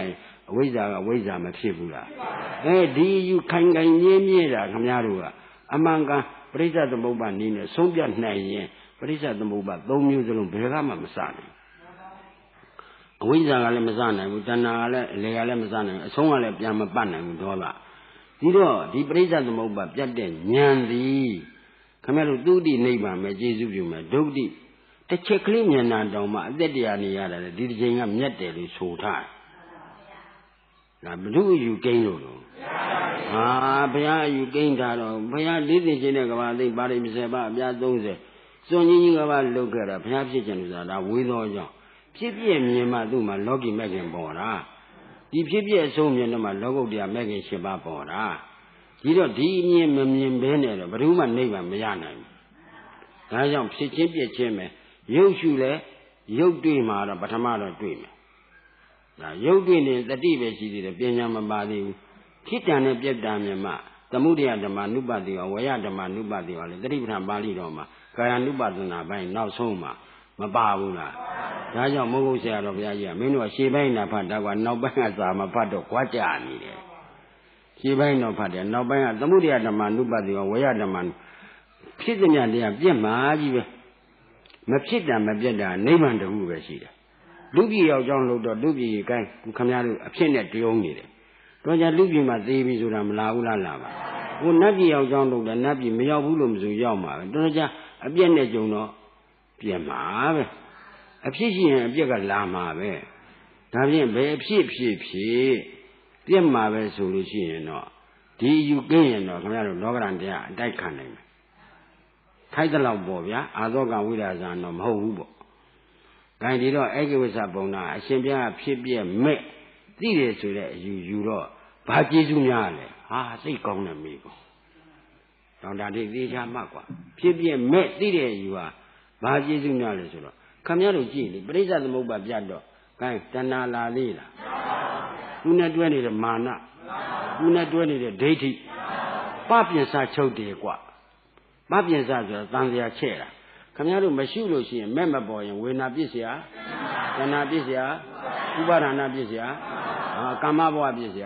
အဝိဇ္ဇာကအဝိဇ္ဇာမဖြစ်ဘူးလားဒီယူခိုင်ခိုင်မြဲမြဲတာခင်ဗျားတို့ကအမှန်ကန်ပရိစ္ဆေသမုပ္ပါနည်းနဲ့ဆုံးပြနိုင်ရင်ပရိစ္ဆေသမုပ္ပါ၃မျိုးစလုံးဘယ်ကမှမစနိုင်အဝိဇ္ဇာကလည်းမစနိုင်ဘူးတဏှာကလည်းအလေကလည်းမစနိုင်ဘူးအဆုံးကလည်းပြန်မပတ်နိုင်ဘူးဒေါသဒီတော့ဒီပရိစ္ဆေသမုပ္ပါပြတ်တဲ့ဉာဏ်သည်ခင်ဗျားတို့သုတိနိဗ္ဗာန်ပဲကျေစုပြုမယ်ဒုတိတစ်ချက်ကလေးဉာဏ်တောင်မှအသက်တရားနေရတယ်ဒီတစ်ချိန်ကမြတ်တယ်လို့ဆိုထားဒါဘုသူယူကိန်းလို့ဟာဘုရားယူကိန်းထားတော့ဘုရား40ချိန်တဲ့ကဘာသိပါရိ30ပါအပြား30စွန်ကြီးကြီးကဘာလုတ်ခဲ့တာဘုရားဖြစ်ခြင်းလို့ဆိုတာဒါဝေသောကြောင့်ဖြစ်ပြမြင်မှသူ့မှာလောကီမဲ့ခင်ပေါ်တာဒီဖြစ်ပြအဆုံးမြင်တော့မှလောကုတ္တရာမဲ့ခင်7ပါးပေါ်တာဒီတော့ဒီအမြင်မမြင်ဘဲနဲ့တော့ဘယ်သူမှနိဗ္ဗာန်မရနိုင်ဘူးဒါကြောင့်ဖြစ်ချင်းပြည့်ချင်းပဲရုပ်ရှုလဲရုပ်တွေ့မှာတော့ပထမတော့တွေ့မယ်ဒါရုပ်တွေ့နေတတိပဲရှိသေးတယ်ပညာမပါသေးဘူးဖြစ်တန်နဲ့ပြက်တန်မြင်မှသမုဒယဓမ္မနုပတိဝဝေယဓမ္မနုပတိဝလေတတိပဋ္ဌာန်ပါဠိတော်မှာကာယ ानु ပါဒနာပိုင်းနောက်ဆုံးမှာမပါဘူးလားဒါကြောင့်မဟုတ်ဆရာတော်ဘုရားကြီးကမင်းတို့ကရှေ့ပိုင်းနာဖတ်တာကနောက်ပိုင်းကစာမဖတ်တော့ကြွားကြနေတယ်ရှေ့ပိုင်းတော့ဖတ်တယ်နောက်ပိုင်းကသမုဒယဓမ္မနုပတိဝဝေယဓမ္မဖြစ်တဲ့များတရားပြက်မှာကြီးပဲမဖြစ်တာမပြက်တာနိဗ္ဗာန်တခုပဲရှိတယ်လူပြည်ရောက်ကြောင်းလို့တော့လူပြည်ကိုင်းခင်ဗျားတို့အဖြစ်နဲ့တယုံနေတယ်တော့ကြလူပြည်မှာသေပြီဆိုတာမလာဘူးလားလာပါဟိုနတ်ပြည်ရောက်ကြောင်းလို့လည်းနတ်ပြည်မရောက်ဘူးလို့မဆိုရောက်မှာပဲတော့ကြအပြက်နဲ့ကြုံတော့ပြက်မှာပဲအဖြစ်ရှိရင်အပြက်ကလာမှာပဲဒါဖြင့်ဘယ်အဖြစ်ဖြစ်ပြက်မှာပဲဆိုလို့ရှိရင်တော့ဒီယူကင်းရင်တော့ခင်ဗျားတို့လောကရန်တရားအတိုက်ခံနိုင်မယ်ထိုက်တဲ့လောက်ပေါ့ဗျာအာသောကဝိရာဇာတော့မဟုတ်ဘူးပေါ့။ဒါဒီတော့ဧကဝိသပုံနာအရှင်ဘုရားဖြစ်ပြမဲ့သိတယ်ဆိုတဲ့အယူတော့ဘာကျေးဇူးများလဲ။ဟာစိတ်ကောင်းတဲ့မိကော။တော့ဒါဒီသေချာမှတ်ကွာ။ဖြစ်ပြမဲ့သိတဲ့အယူဟာဘာကျေးဇူးများလဲဆိုတော့ခမည်းတော်ကြည့်လေပရိစ္ဆေသမုပ္ပါပြတ်တော့ဂိုင်းတဏှာလာသေးလား။သူနဲ့တွဲနေတဲ့မာနသူနဲ့တွဲနေတဲ့ဒိဋ္ဌိပပြင်စာချုပ်တယ်ကွာ။မပြင်စားဆိုတာတန်စရာချဲ့တာခင်ဗျားတို့မရှိလို့ရှိရင်မဲ့မပေါ်ရင်ဝေနာပြစ်เสียတဏှာပြစ်เสียဥပါဒနာပြစ်เสียကာမဘဝပြစ်เสีย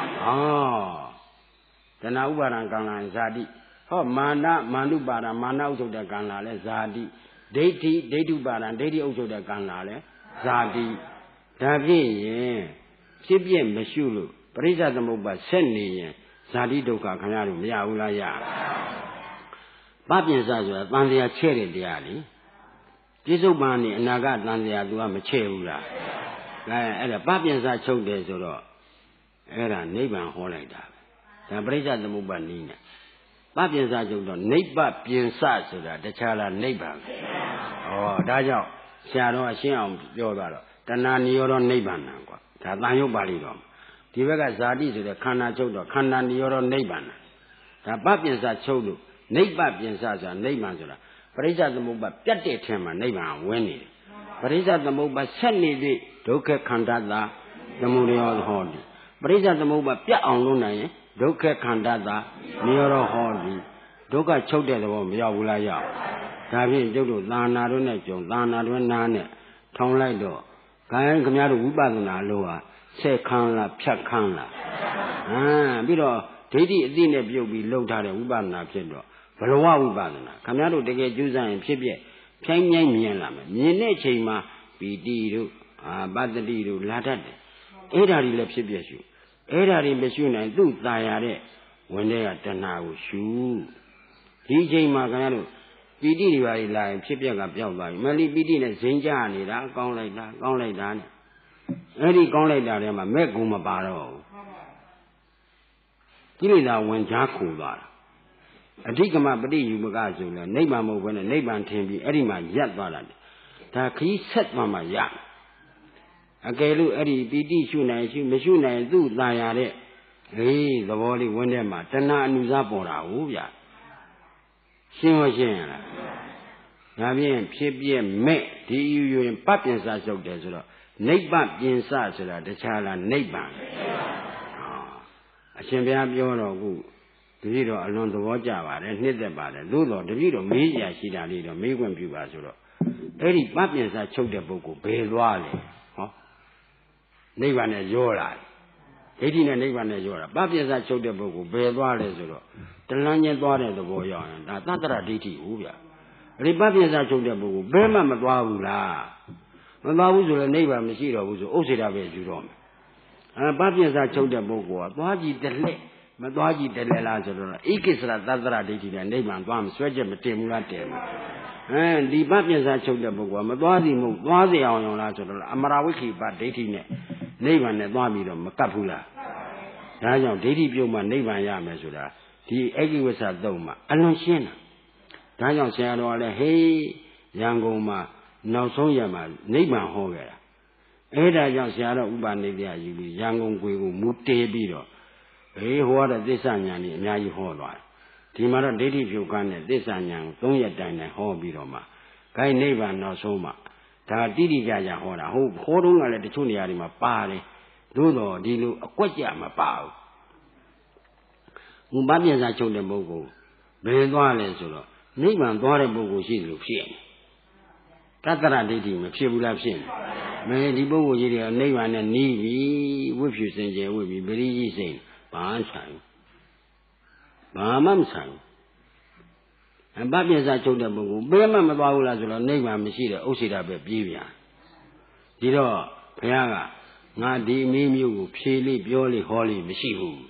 တဏှာဥပါဒံကံလာဇာတိဟောမာနမာနုပါဒမာနဥစ္စုတဲ့ကံလာလဲဇာတိဒိဋ္ဌိဒိဋ္ဌုပါဒံဒိဋ္ဌိဥစ္စုတဲ့ကံလာလဲဇာတိဒါဖြင့်ရင်ဖြစ်ပြမရှိလို့ပရိစ္ဆေသမုပ္ပါဆက်နေရင်ဇာတိဒုက္ခခင်ဗျားတို့မရဘူးလားရပပြင်စဆိုတာတန်စရာချဲ့တဲ့တရားလေပြစ္ဆုတ်ပန်နဲ့အနာဂတ်တန်စရာ तू ကမချဲ့ဘူးလားအဲ့ဒါပပြင်စချုပ်တယ်ဆိုတော့အဲ့ဒါနိဗ္ဗာန်ဟောလိုက်တာပဲဒါပရိစ္ဆေသမုပ္ပါနည်းနဲ့ပပြင်စချုပ်တော့နိဗ္ဗပြင်စဆိုတာတခြားလားနိဗ္ဗာန်ဒါကြောင့်ဆရာတော်အရှင်းအောင်ပြောသွားတော့တဏှာနိရောဓနိဗ္ဗာန်ကွာဒါတန်ရုပ်ပါဠိတော်ဒီဘက်ကဇာတိဆိုတဲ့ခန္ဓာချုပ်တော့ခန္ဓာနိရောဓနိဗ္ဗာန်ဒါပပြင်စချုပ်လို့နိဗ္ဗာန်ပြင်စဆိုတာနိဗ္ဗာန်ဆိုတာပရိစ္ဆေသမုပ္ပါပြတ်တဲ့ထင်မှာနိဗ္ဗာန်ဝင်နေတယ်ပရိစ္ဆေသမုပ္ပါဆက်နေသည့်ဒုက္ခခန္ဓာသာသမုဒယောဟောတိပရိစ္ဆေသမုပ္ပါပြတ်အောင်လုပ်နိုင်ရင်ဒုက္ခခန္ဓာသာနိရောဓဟောတိဒုက္ခချုပ်တဲ့သဘောမရောက်ဘူးလားရောက်ဒါဖြင့်ကျုပ်တို့သာနာတို့နဲ့ကြုံသာနာတို့နားနဲ့ထောင်လိုက်တော့ခိုင်းခင်ဗျားတို့ဝိပဿနာလို့ဟာဆက်ခန်းလားဖြတ်ခန်းလားပြီးတော့ဒိဋ္ဌိအသိနဲ့ပြုတ်ပြီးလှုပ်ထားတဲ့ဝိပဿနာဖြစ်တော့ဘလဝဝိပဿနာခင်ဗျားတို့တကယ်ကျူးစာရင်ဖြစ်ပြဖြိုင်းမြိုင်းမြင်လာမယ်မြင်တဲ့ချိန်မှာပီတိတို့ပတ္တိတို့လာတတ်တယ်အဲ့ဓာတွေလည်းဖြစ်ပြရှုအဲ့ဓာတွေမရှိနိုင်သူ့ตายရတဲ့ဝင်တဲ့ကတဏှာကိုရှုဒီချိန်မှာခင်ဗျားတို့ပီတိတွေပါလာရင်ဖြစ်ပြကပျောက်သွားပြီမလီပီတိနဲ့ဇင်ကြနေတာကောင်းလိုက်တာနဲ့အဲ့ဒီကောင်းလိုက်တာထဲမှာမဲ့ကုံမပါတော့ဘူးကိလေသာဝင်ကြားခိုသွားတာအဓိကမပฏิယူမကဆိုလဲနိဗ္ဗာန်မဟုတ်ဘဲနဲ့နိဗ္ဗာန်ထင်ပြီးအဲ့ဒီမှာရပ်သွားတာဒါခရီးဆက်သွားမှရအကယ်လို့အဲ့ဒီပီတိရှုနိုင်ရှုမရှုနိုင်သူ့ตายရတဲ့သဘောလေးဝင်တဲ့မှာတဏှာအနုစားပေါ်တာဟုတ်ဗျရှင်းရလားဒါဖြင့်ဖြစ်ပြမဲ့ဒီယူရင်ပပြင်စရုပ်တယ်ဆိုတော့နိဗ္ဗာန်ပြင်စဆိုတာတခြားလားနိဗ္ဗာန်အရှင်ဘုရားပြောတော့ခုတပည့်တော်အလွန်သဘောကျပါတယ်နှစ်သက်ပါတယ်သို့တော်တပည့်တော်မေးရရှိတာလေးတော့မေးခွင့်ပြုပါဆိုတော့အဲ့ဒီပပြင်စချုပ်တဲ့ပုဂ္ဂိုလ်ဘယ်သွားလဲနိဗ္ဗာန်နဲ့ရောလာဒိဋ္ဌိနဲ့နိဗ္ဗာန်နဲ့ပြောတာပပိစ္ဆချုပ်တဲ့ပုဂ္ဂိုလ်ဘယ်သွားလဲဆိုတော့တလန်းချင်းသွားတဲ့သဘောရောက်ရင်ဒါသတ္တရဒိဋ္ဌိဟုတ်ဗျအဲ့ဒီပပိစ္ဆချုပ်တဲ့ပုဂ္ဂိုလ်ဘယ်မှမသွားဘူးလားမသွားဘူးဆိုလည်းနိဗ္ဗာန်မရှိတော့ဘူးဆိုဥစ္စေတာပဲယူတော့မယ်ပပိစ္ဆချုပ်တဲ့ပုဂ္ဂိုလ်ကသွားကြည့်တဲ့လက်မသွားကြည့်တယ်လားဆိုတော့ဧကိစ္စရသတ္တရဒိဋ္ဌိနဲ့နိဗ္ဗာန်သွားမဆွဲချက်မတင်ဘူးလားတယ်ဒီပပိစ္ဆချုပ်တဲ့ပုဂ္ဂိုလ်ကမသွားစီမို့သွားစီအောင်ရောလားဆိုတော့အမရဝိခိပဒိဋ္ဌိနဲ့နိဗ္ဗာန်နဲ့သွားပြီးတော့မကပ်ဘူးလားဒါကြောင့်ဒိဋ္ဌိပြုတ်မှနိဗ္ဗာန်ရမယ်ဆိုတာဒီဧကိဝိသသုံးမှာအလွန်ရှင်းတာဒါကြောင့်ဆရာတော်ကလည်းဟေးရန်ကုန်မှာနောက်ဆုံးရမှာနိဗ္ဗာန်ဟောခဲ့တာအဲ့ဒါကြောင့်ဆရာတော်ဥပနိဒေယယူပြီးရန်ကုန်ကိုမူတေးပြီးတော့ဟေးဟောတဲ့သစ္စာဉာဏ်ကြီးအများကြီးဟောသွားတယ်ဒီမှာတော့ဒိဋ္ဌိဖြုတ်ကန်းနဲ့သစ္စာဉာဏ်ကို3ရက်တိုင်တိုင်ဟောပြီးတော့မှဂိုင်းနိဗ္ဗာန်နောက်ဆုံးမှဒါတိတိကျကျဟောတာဟုတ်ဟောတော့ကလည်းတချို့နေရာတွေမှာပါတယ်သို့တော့ဒီလိုအကွက်ကြမပါဘူးပပိစ္ဆချုပ်တဲ့ပုဂ္ဂိုလ်ဘယ်သွားလဲဆိုတော့နိဗ္ဗာန်သွားတဲ့ပုဂ္ဂိုလ်ရှိတယ်လို့ဖြစ်နေတတ္တရဒိဋ္ဌိမဖြစ်ဘူးလားဖြစ်နေမင်းဒီပုဂ္ဂိုလ်ကြီးတွေကနိဗ္ဗာန်နဲ့နီးပြီဝိဖြူစင်ကြယ်ဝိပြီပရိကြီးစိတ်ဘာဆိုင်ဘာမှမဆိုင်ပပိစ္ဆချုပ်တဲ့ပုဂ္ဂိုလ်ဘယ်မှမသွားဘူးလားဆိုတော့နိဗ္ဗာန်မရှိတဲ့ဥစ္စေတာပဲပြေးပြန်ဒီတော့ဘုရားကငါဒီအမင်းမျိုးကိုဖြေလေးပြောလေးဟောလေးမရှိဘူး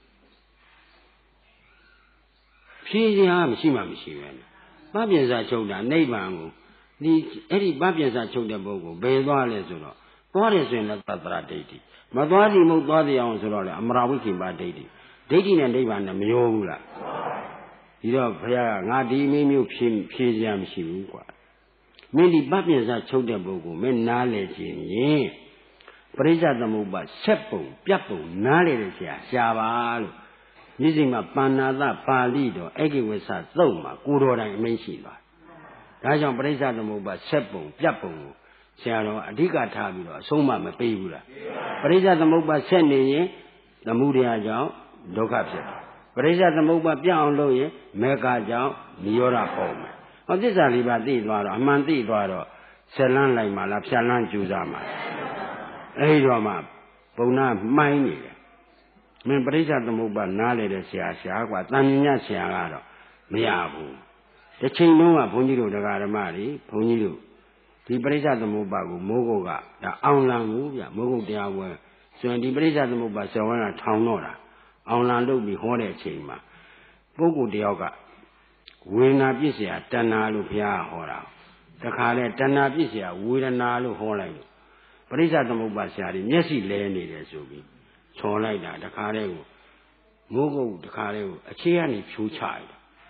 ဖြေစရာမရှိမှမရှိပဲပပိစ္ဆချုပ်တာနိဗ္ဗာန်ကိုဒီအဲ့ဒီပပိစ္ဆချုပ်တဲ့ပုဂ္ဂိုလ်ဘယ်သွားလဲဆိုတော့သွားတယ်ဆိုရင်လည်းသတ္တရဒိဋ္ဌိမသွားသည်မဟုတ်သွားသည်အောင်ဆိုတော့လေအမရဝိခိပဒိဋ္ဌိဒိဋ္ဌိနဲ့နိဗ္ဗာန်နဲ့မရောဘူးလားဒီတော့ဘုရားကငါဒီအမင်းမျိုးဖြေစရာမရှိဘူးကွာမင်းဒီပပိစ္ဆချုပ်တဲ့ပုဂ္ဂိုလ်မင်းနားလေခြင်းရင်ပရိစ္ဆသမုပ္ပါဆက်ပုံပြတ်ပုံနားလေတဲ့ဆရာရှားပါလို့မြစ်စိမပန္နာသပါဠိတော်ဧကိဝိသသုံးမှာကိုတော်တိုင်အမိန့်ရှိသွားဒါကြောင့်ပရိစ္ဆသမုပ္ပါဆက်ပုံပြတ်ပုံကိုဆရာတော်အဓိကထားပြီးတော့အဆုံးမမပေးဘူးလားပရိစ္ဆသမုပ္ပါဆက်နေရင်သမုဒယကြောင့်ဒုက္ခဖြစ်တယ်ပရိစ္ဆသမုပ္ပါပြတ်အောင်လုပ်ရင်မေဃကြောင့်និရောဓပေါ်မယ်ဟောသစ္စာလေးပါးသိသွားတော့အမှန်သိသွားတော့ဆက်လန်းလိုက်မှလားဖြတ်လန်းကြူစားမှအဲဒီတော့မှဘုံနာမှိုင်းနေတယ်မင်းပရိစ္ဆသမုပ္ပါနားလေတဲ့ဆရာကွာတန်မြတ်ဆရာကတော့မရဘူးတစ်ချိန်လုံးကဘုန်းကြီးတို့တရားဓမ္မတွေဘုန်းကြီးတို့ဒီပရိစ္ဆသမုပ္ပါကိုမိုးကုတ်ကဒါအောင်လံဘူးဗျမိုးကုတ်တရားဝဲဆိုရင်ဒီပရိစ္ဆသမုပ္ပါဆရာဝန်ကထောင်တော့တာအောင်လံလုပ်ပြီးဟောတဲ့အချိန်မှာပုဂ္ဂိုလ်တယောက်ကဝေဒနာပြည့်စရာတဏှာလို့ဘုရားဟောတာတခါလဲတဏှာပြည့်စရာဝေဒနာလို့ဟောလိုက်လို့ပရိစ္ဆသမုပ္ပါဆရာကြီးမျက်စိလဲနေတယ်ဆိုပြီးချော်လိုက်တာတခါလဲကိုမိုးကုတ်တခါလဲကိုအခြေကနေဖြိုးချလိုက်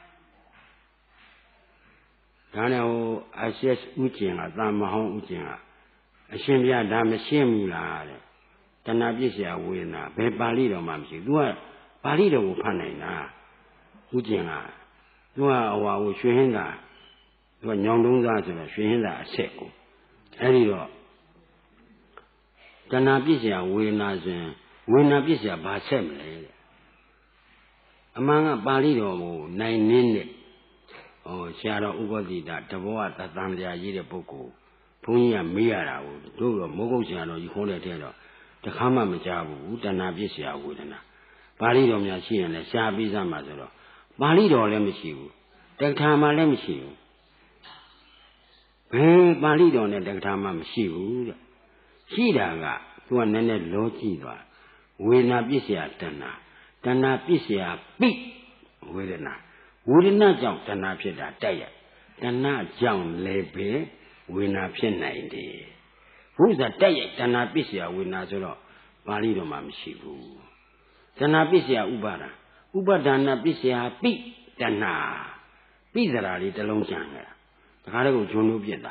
ဒါနဲ့ဟိုအရှက်ဥကျင်ကသာမဟောင်းဥကျင်ကအရှင်ဘုရားဒါမရှင်းဘူးလားတဲ့တဏှာပြည့်စရာဝေဒနာဘယ်ပါဠိတော်မှမရှိဘူး तू ကပါဠိတော်ကိုဖတ်နိုင်တာဥကျင်က तू ကဟိုရွှေဟင်းသာ तू ကညောင်တုံးသားဆိုတော့ရွှေဟင်းသာအဆက်ကိုအဲဒီတော့တဏှာပြည့်စရာဝေဒနာဆိုရင်ဝေဒနာပြည့်စရာဘာဆက်မလဲတဲ့အမှန်ကပါဠိတော်ကိုနိုင်နင်းတဲ့ဆရာတော်ဥပတိတာတဘောကသံတရားရေးတဲ့ပုဂ္ဂိုလ်ဘုန်းကြီးကမေးရတာကိုတို့တော့မိုးကုတ်ဆရာတော်ကြီးခေါ်တဲ့တဲ့တော့တခါမှမကြားဘူးတဏှာပြည့်စရာဝေဒနာပါဠိတော်များရှိရင်လည်းရှားပြီးစမ်းပါဆိုတော့ပါဠိတော်လည်းမရှိဘူးတက္ကထာမှလည်းမရှိဘူးဘယ်ပါဠိတော်နဲ့တက္ကထာမှမရှိဘူးတဲ့ရှိတာကသူကနည်းနည်းလောကြည့်သွားဝေဒနာပြည့်စရာတဏှာပြည့်စရာပိဝေဒနာဝေဒနာကြောင့်တဏှာဖြစ်တာတိုက်ရတဏှာကြောင့်လည်းပဲဝေဒနာဖြစ်နိုင်တယ်ဘုရားတိုက်ရတဏှာပြည့်စရာဝေဒနာဆိုတော့ပါဠိတော်မှာမရှိဘူးတဏှာပြည့်စရာဥပါဒံဥပါဒနာပြည့်စရာပိတဏှာပိစရာလေးတစ်လုံးကြံခဲ့တာဒါကြတဲ့ကိုဂျွန်းလို့ပြစ်တာ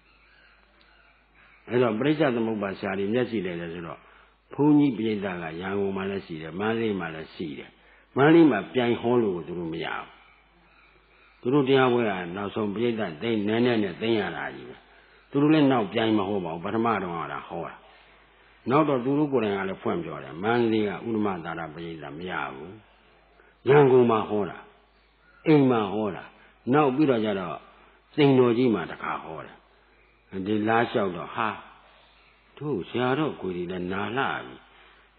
အဲ့တော့ပရိစ္ဆသမုပ္ပါဆရာကြီးမျက်စိလဲတယ်ဆိုတော့ဘုန်းကြီးပြိဿကရန်ကုန်မှာလည်းရှိတယ်မန္တလေးမှာလည်းရှိတယ်မန္တလေးမှာပြိုင်ဟောလို့သူတို့မရဘူးသူတို့တရားပွဲကနောက်ဆုံးပြိဿသိနည်းနည်းနဲ့သိရတာကြီးပဲသူတို့လည်းနောက်ပြိုင်မဟောပါဘူးပထမတော့ဟာဟောတာနောက်တော့သူတို့ကိုယ်တိုင်ကလည်းဖွင့်ပြောတယ်မန္တလေးကဥဒ္ဓမသာရပြိဿမရဘူးရန်ကုန်မှာဟောတာအိမ်မှာဟောတာနောက်ပြီးတော့ကျတော့စိန်တော်ကြီးမှာတခါဟောတယ်ဒီလားလျှောက်တော့ဟာတို့ဆရာတော်ကိုယ်ကြီးလည်းနာလာပြီ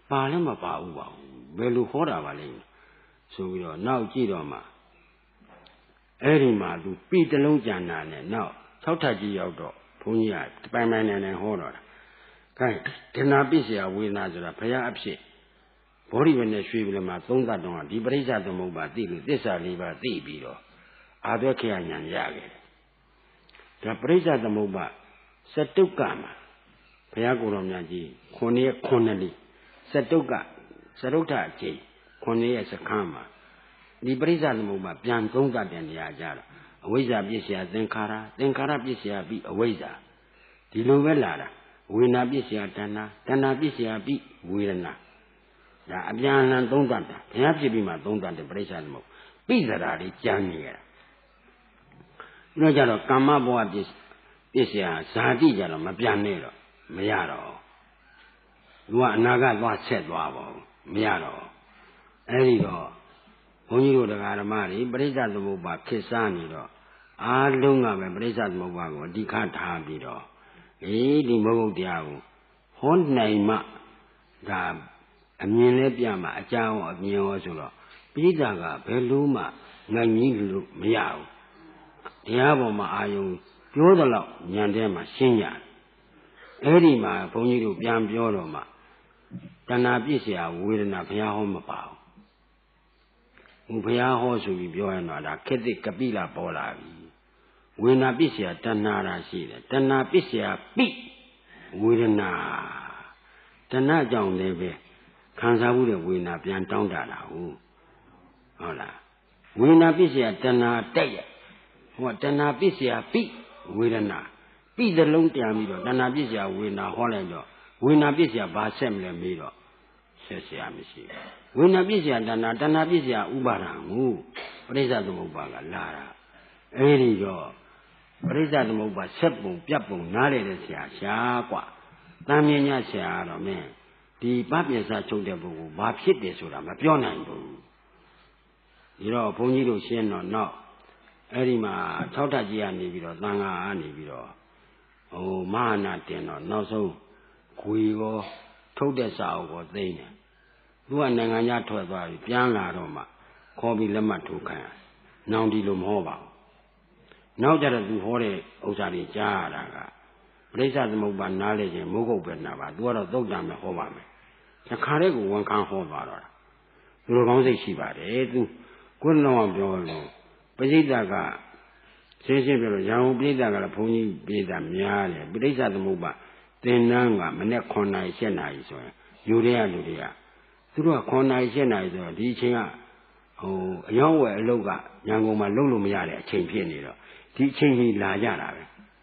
ပါလည်းမပါဘူးပါဘယ်လိုဟောတာပါလဲဆိုပြီးတော့နောက်ကြည့်တော့မှအဲ့ဒီမှာသူပြီတလုံးကြံတာနဲ့နောက်6ထပ်ကြီးရောက်တော့ဘုန်းကြီးကပိုင်ပိုင်နိုင်ဟောတော့တာခိုင်းဒနာပစ္စယဝေဒနာဆိုတာဘုရားအဖြစ်ဘောဓိဝနဲ့ရွှေပြည်မှာသုံးသတ်တော့ဒီပရိစ္ဆသမုပ္ပါသိလို့သစ္စာ၄ပါးသိပြီးတော့အာသွဲခေယဉာဏ်ရခဲ့တယ်ဒါပရိစ္ဆသမုပ္ပါစတုကမှာဘုရားကိုယ်တော်မြတ်ကြီး9ရက်9လေးစတုကစရုထအကျိ9ရက်စခန်းမှာဒီပရိစ္ဆသမုပ္ပါပြန်သုံးသတ်တဲ့နေရာကြတော့အဝိဇ္ဇာပစ္စယသင်္ခါရပစ္စယပြီးအဝိဇ္ဇာဒီလိုပဲလာတာဝေဒနာပစ္စယတဏှာပစ္စယပြီးဝေဒနာဒါအပြန်အလှန်သုံးသတ်တာဘုရားဖြစ်ပြီးမှသုံးသတ်တဲ့ပရိစ္ဆသမုပ္ပါပိစရာလေးကြမ်းနေရတာပြီးတော့ကြတော့ကာမဘဝပစ္စယဇာတိကြတော့မပြန်နဲ့တော့မရတော့သူကအနာဂတ်သွားဆက်သွားပါဘူးမရတော့အဲဒီတော့ဘုန်းကြီးတို့တရားဓမ္မတွေပရိစ္ဆသမုပ္ပါခေတ်စားနေတော့အားလုံးကပဲပရိစ္ဆသမုပ္ပါကိုအဓိကထားပြီးတော့ဒီမဟုတ်တရားကိုဟောနိုင်မှဒါအမြင်လဲပြမှအကြောင်းအမြင်ရောဆိုတော့ပိဋကကဘယ်လို့မှနိုင်ကြီးလို့မရဘူးတရားပေါ်မှာအာယုံပြောသလောက်ဉာဏ်ထဲမှာရှင်းရတယ်အဲ့ဒီမှာဘုန်းကြီးတို့ပြန်ပြောတော့မှတဏှာပစ္စယဝေဒနာဘုရားဟောမပါဘူးဘုရားဟောဆိုပြီးပြောရင်တော့ဒါခေတ္တကပိလပေါ်လာပြီဝေဒနာပစ္စယတဏှာရာရှိတယ်တဏှာပစ္စယပိဝေဒနာတဏှာကြောင့်လည်းပဲခံစားမှုတဲ့ဝေဒနာပြန်တောင်းတတာဟုတ်လားဝေဒနာပစ္စယတဏှာတက်ရဟောတဏှာပစ္စယပိဝေဒနာပိသလုံးပြန်ပြီးတော့တဏှာပစ္စယဝေဒနာဟောလိုက်တော့ဝေဒနာပစ္စယဘာဆက်မလဲမေးတော့ဆက်เสียမရှိဘူးဝေဒနာပစ္စယတဏှာပစ္စယဥပါဒံကိုပရိစ္ဆသမုပ္ပါကလာတာအဲဒီတော့ပရိစ္ဆသမုပ္ပါဆက်ပုံပြတ်ပုံနားလေတဲ့ဆရာရှားกว่าတန်မြင်ညဆရာတော့မင်းဒီပပစ္စချုပ်တဲ့ပုဂ္ဂိုလ်ဘာဖြစ်တယ်ဆိုတာမပြောနိုင်ဘူးဒီတော့ဘုန်းကြီးတို့ရှင်းတော့နောက်အဲ့ဒီမှာ6ထပ်ကြီးကနေပြီးတော့သံဃာကနေပြီးတော့မဟာနာတင်တော့နောက်ဆုံးခွေရောထုတ်တဲ့စာအုပ်ကိုသိနေသူကနိုင်ငံခြားထွက်သွားပြီပြန်လာတော့မှခေါ်ပြီးလက်မှတ်ထိုးခံရနောင်ဒီလိုမဟောပါဘူးနောက်ကြတော့သူဟောတဲ့ဥစ္စာတွေကြားရတာကပရိစ္ဆသမုပ္ပါနားလေခြင်းမိုးကုတ်ပဲနာပါသူကတော့သုတ်တံပဲဟောပါမယ်တခါတည်းကိုဝန်ခံဟောသွားတော့သူလိုကောင်းစိတ်ရှိပါတယ်သူကိုယ်လုံးအောင်ပြောလို့ပရိစ္ဆကရှင်းပြောလို့ရံပရိစ္ဆကလည်းဘုန်းကြီးပရိစ္ဆများတယ်ပရိစ္ဆသမုပ္ပါသင်္นานကမနေ့9နာရီ7နာရီဆိုရင်ယူတဲ့လူတွေကသူတို့က9နာရီ7နာရီဆိုတော့ဒီအချိန်ကအယောင်းဝယ်အလုပ်ကရန်ကုန်မှာလုပ်လို့မရတဲ့အချိန်ဖြစ်နေတော့ဒီအချိန်ကြီးလာကြတာပဲ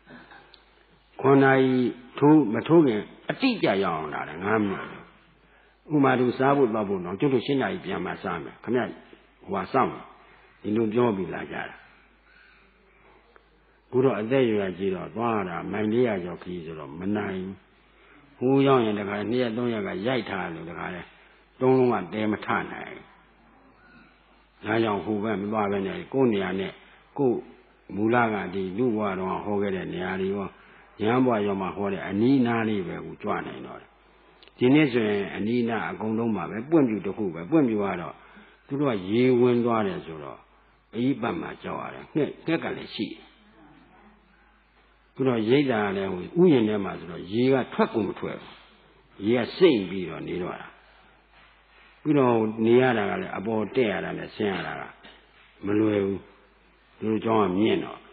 9နာရီမထိုးခင်အတိအကျရအောင်လာတယ်9မိနစ်ဥမာသူစားဖို့တော့တော့ကျွတ်လို့7နာရီပြန်မှစားမယ်ခမရဟိုစောင့်ဒီလိုပြောပြီးလာကြတာခုတော့အသက်ရွယ်ကြီးတော့သွားရတာမိုင်400ကျော်ခီးဆိုတော့မနိုင်ဘူးဟိုးရောက်ရင်တခါ2ရက်3ရက်ကရိုက်ထားလို့တခါလဲတုံးလုံးကတဲမထနိုင်ဒါကြောင့်ဟိုဘက်မသွားပဲနဲ့ကိုယ်နေရာနဲ့ကိုယ်မူလကဒီလူဘွားတော်ဟောခဲ့တဲ့နေရာတွေရောရဟန်းဘွားရောမှာဟောတဲ့အနီးနားလေးပဲကိုကြွနိုင်တော့တယ်ဒီနေ့ဆိုရင်အနီးနားအကုန်လုံးမှာပဲပွင့်ပြူတစ်ခုပဲပွင့်ပြူကတော့သူတို့ကရေဝင်သွားတယ်ဆိုတော့အကြီးပတ်မှာကြောက်ရတယ်ငှက်ကလည်းရှိသူတို့ရိတ်တာလည်းဟိုဥယျာဉ်ထဲမှာဆိုတော့ရေကထွက်ကုန်မထွက်ဘူးရေကစိမ့်ပြီးတော့နေတော့တာပြီးတော့နေရတာကလည်းအပေါ်တက်ရတာနဲ့ဆင်းရတာကမလွယ်ဘူးသူတို့ကြောင်းကမြင့်တော့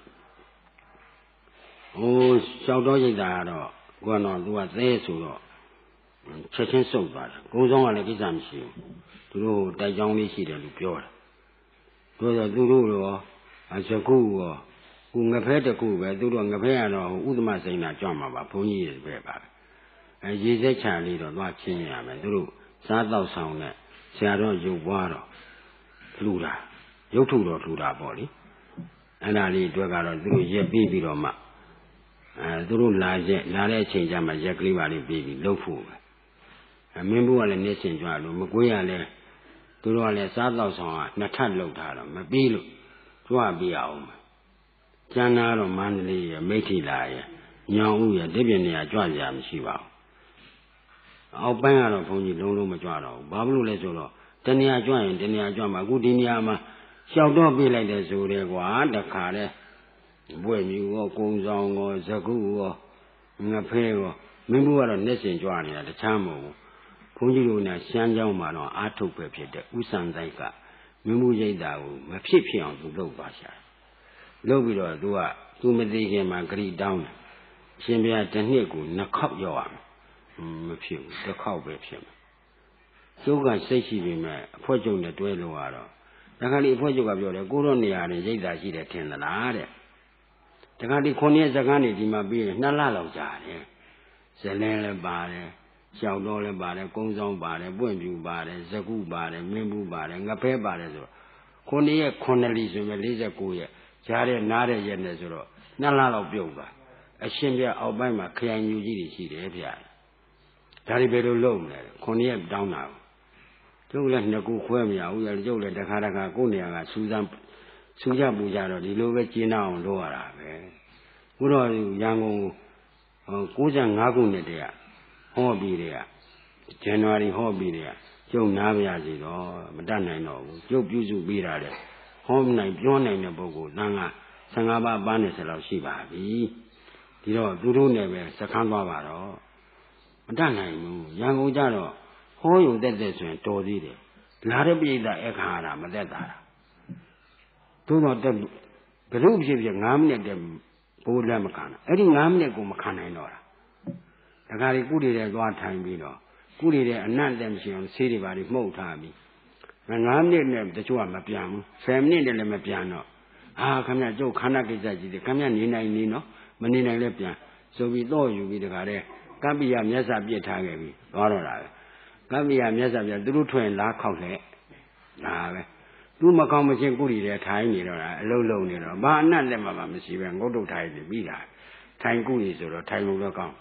ဟိုလျှောက်တော့ရိတ်တာကတော့ကတော့သူကသဲဆိုတော့ချက်ချင်းစုပ်သွားတယ်ကိုယ်ဆောင်ကလည်းကိစ္စမရှိဘူးသူတို့တိုက်ကြောင်းလေးရှိတယ်လို့ပြောတာပြောတော့သူတို့ရောစကုရောကိုငဖဲတကူပဲသူတို့ငဖဲကတော့ဥဒ္ဓမစိန်နာကြွမှာပါဘုန်းကြီးတွေပဲပါရေစက်ချလေးတော့သွားချင်းရမယ်သူတို့စားတော့ဆောင်နဲ့ဆရာတော်ရုပ်ပွားတော့လှူတာရုပ်ထုတော့လှူတာပေါ့လေအဲ့ဒါလေးအတွက်ကတော့သူတို့ရက်ပြီးတော့မှသူတို့လာတဲ့အချိန်ကျမှရက်ကလေးပါလေးပြီးပြီးလှုပ်ဖို့ပဲမင်းဘုရားလည်းနေရှင်ကြွလို့မကွေးရလဲသူတို့ကလည်းစားတော့ဆောင်ကနှစ်ထပ်လှုပ်ထားတော့မပြီးလို့ကြွပြီးအောင်ကျန်တာတော့မန္တလေးရမိထ္ထိလာရညောင်ဦးရဒီပြင်နေရာကြွကြမရှိပါဘူးအောက်ပိုင်းကတော့ဘုန်းကြီးလုံးလုံးမကြွတော့ဘူးဘာလို့လဲဆိုတော့တဏှာကြွရင်တဏှာကြွမှာအခုဒီနေရာမှာလျှောက်တော့ပြလိုက်တယ်ဆိုတယ်ကွာတခါတဲ့ဘွဲ့မြူရောကုံဆောင်ရောဇကုရောငဖဲရောမင်းဘူးကတော့မျက်စင်ကြွနေတာတခြားမဟုတ်ဘူးဘုန်းကြီးတို့နဲ့ရှမ်းเจ้าမှာတော့အာထုတ်ပဲဖြစ်တဲ့ဥစံတိုက်ကမင်းဘူးရိတ်တာကိုမဖြစ်ဖြစ်အောင်သူလုပ်ပါရှာလုပ်ပြီးတော့သူမသိခင်မှာဂရိတောင်းတယ်အရှင်ဘုရားတစ်နှစ်ကို2ခေါက်ရောက်ရမယ်မဖြစ်ဘူးတစ်ခေါက်ပဲဖြစ်မယ်ကျုပ်ကစိတ်ရှိပေမဲ့အဖွဲ့ချုပ်နဲ့တွဲလို့ရတော့တခါလေအဖွဲ့ချုပ်ကပြောတယ်ကိုတော့နေရာနဲ့ရိတ်တာရှိတယ်ထင်သလားတဲ့တခါလေ9ရက်စကားနေဒီမှာပြီးရင်2လလောက်ကြာတယ်ဇလင်းလည်းပါတယ်ရှောက်တော်လည်းပါတယ်ကုန်းဆောင်ပါတယ်ပွင့်ပြူပါတယ်ဇကုပါတယ်မင်းဘူးပါတယ်ငဖဲပါတယ်ဆိုတော့9ရက်9လီဆိုရင်49ရက်ကြားတဲ့နားတဲ့ရက်နဲ့ဆိုတော့2လလောက်ပြုတ်သွားအရှင်ပြအောက်ပိုင်းမှာခရိုင်ညူကြီးတွေရှိတယ်ဗျာဒါတွေဘယ်လိုလုပ်မလဲ9ရက်တောင်းတာကျုပ်လည်း2ခုခွဲမရဘူးရကျုပ်လည်းတခါကိုယ့်နေရာကစူးကြပူကြတော့ဒီလိုပဲကျင်းအောင်လုပ်ရတာပဲဘုရားရန်ကုန်95ခုနှစ်တည်းကဟောပြီးတည်းကဇန်နဝါရီဟောပြီးတည်းကကျုပ်နားမရစီတော့မတတ်နိုင်တော့ဘူးကျုပ်ပြုစုပေးတာတဲ့ဟောနိုင်ပြောနိုင်တဲ့ပုဂ္ဂိုလ်တန်ခါ15ပါးပါးနဲ့10လောက်ရှိပါပြီဒီတော့သူတို့နဲ့ပဲစခန်းသွားပါတော့မတတ်နိုင်ဘူးရန်ကုန်ကြတော့ဟောယုံတက်ဆိုရင်တော်သေးတယ်လာတဲ့ပြိဿအခါရတာမသက်တာသို့တော့ဘယ်လိုဖြစ်9မိနစ်တည်းဘိုးလည်းမခံတာအဲ့ဒီ9မိနစ်ကိုမခံနိုင်တော့တာတခါလေကုတွေတဲ့သွားထိုင်ပြီးတော့ကုတွေတဲ့အနံ့တက်မရှိအောင်ဆေးတွေပါပြီးမှုတ်ထားပြီး9မိနစ်နဲ့တချို့ကမပြန်ဘူး10မိနစ်တည်းလည်းမပြန်တော့ခင်ဗျကျုပ်ခန္ဓာကိစ္စကြီးတယ်ခင်ဗျနေနိုင်နေနော်မနေနိုင်လည်းပြန်ဆိုပြီးတော့ယူပြီးတခါတဲ့ကပ္ပိယမျက်စာပြစ်ထားခဲ့ပြီးသွားတော့တာပဲကပ္ပိယမျက်စာပြသူတို့ထွင်လားခောက်လက်ဒါပဲသူမကောင်းမချင်းကုရီတဲ့ထိုင်နေတော့တာအလုံးလုံးနေတော့ဘာအနတ်လက်မှမရှိပဲငုတ်တုတ်ထိုင်ပြီးပြီးတာထိုင်ကုရီဆိုတော့ထိုင်လို့တော့ကောင်း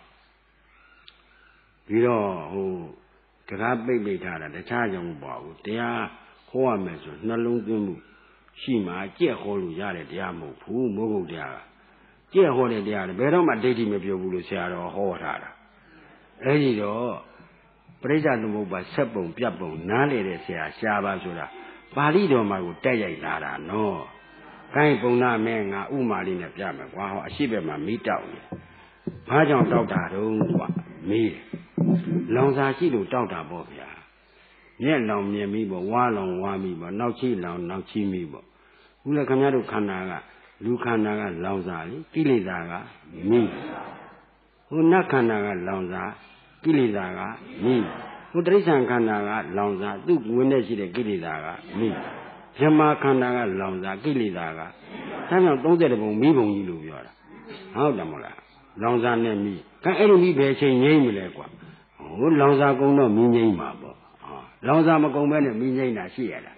ပြီးတော့တကားပိတ်ထားတာတခြားကြောင့်မပေါ့ဘူးတရားဟောရမယ်ဆိုနှလုံးသွင်းမှုရှိမှကြက်ဟောလို့ရတဲ့တရားမဟုတ်ဘူးမိုးကုတ်တရားကကြက်ဟောတဲ့တရားဘယ်တော့မှဒိဋ္ဌိမပြောဘူးလို့ဆရာတော်ဟောထားတာအဲဒီတော့ပရိစ္ဆသမုပ္ပါဆက်ပုံပြတ်ပုံနားလေတဲ့ဆရာရှားပါဆိုတာပါဠိတော်မှာကိုတက်ရိုက်လာတာနော်ကိုင်းပုံနာမဲငါဥမာလေးနဲ့ပြမယ်ကွာဟောအရှိဘက်မှာမီးတောက်နေဘာကြောင့်တောက်တာတုံးကွာမီးလောင်စာရှိလို့တောက်တာပေါ့ဗျာမျက်လောင်မြင်ပြီးပေါ့ဝါလောင်ဝါမိပေါ့နောက်ချီလောင်နောက်ချီမိပေါ့ခုလည်းခင်ဗျားတို့ခန္ဓာကလူခန္ဓာကလောင်စာလေကိလေသာကမီးနတ်ခန္ဓာကလောင်စာကိလေသာကမီးတိရစ္ဆာန်ခန္ဓာကလောင်စာသူ့ဝင်နေရှိတဲ့ကိလေသာကမီးဇမခန္ဓာကလောင်စာကိလေသာကဒါကြောင့်30ပုံမီးပုံကြီးလို့ပြောတာဟုတ်တယ်မဟုတ်လားလောင်စာနဲ့မီးအဲ့လိုမီးဘယ်ချိန်ငြိမ့်မလဲကွာလောင်စာကုန်တော့မီးငြိမ့်မှာပေါ့လောင်စာမကုန်ဘဲနဲ့မီးငြိမ့်တာရှိရလား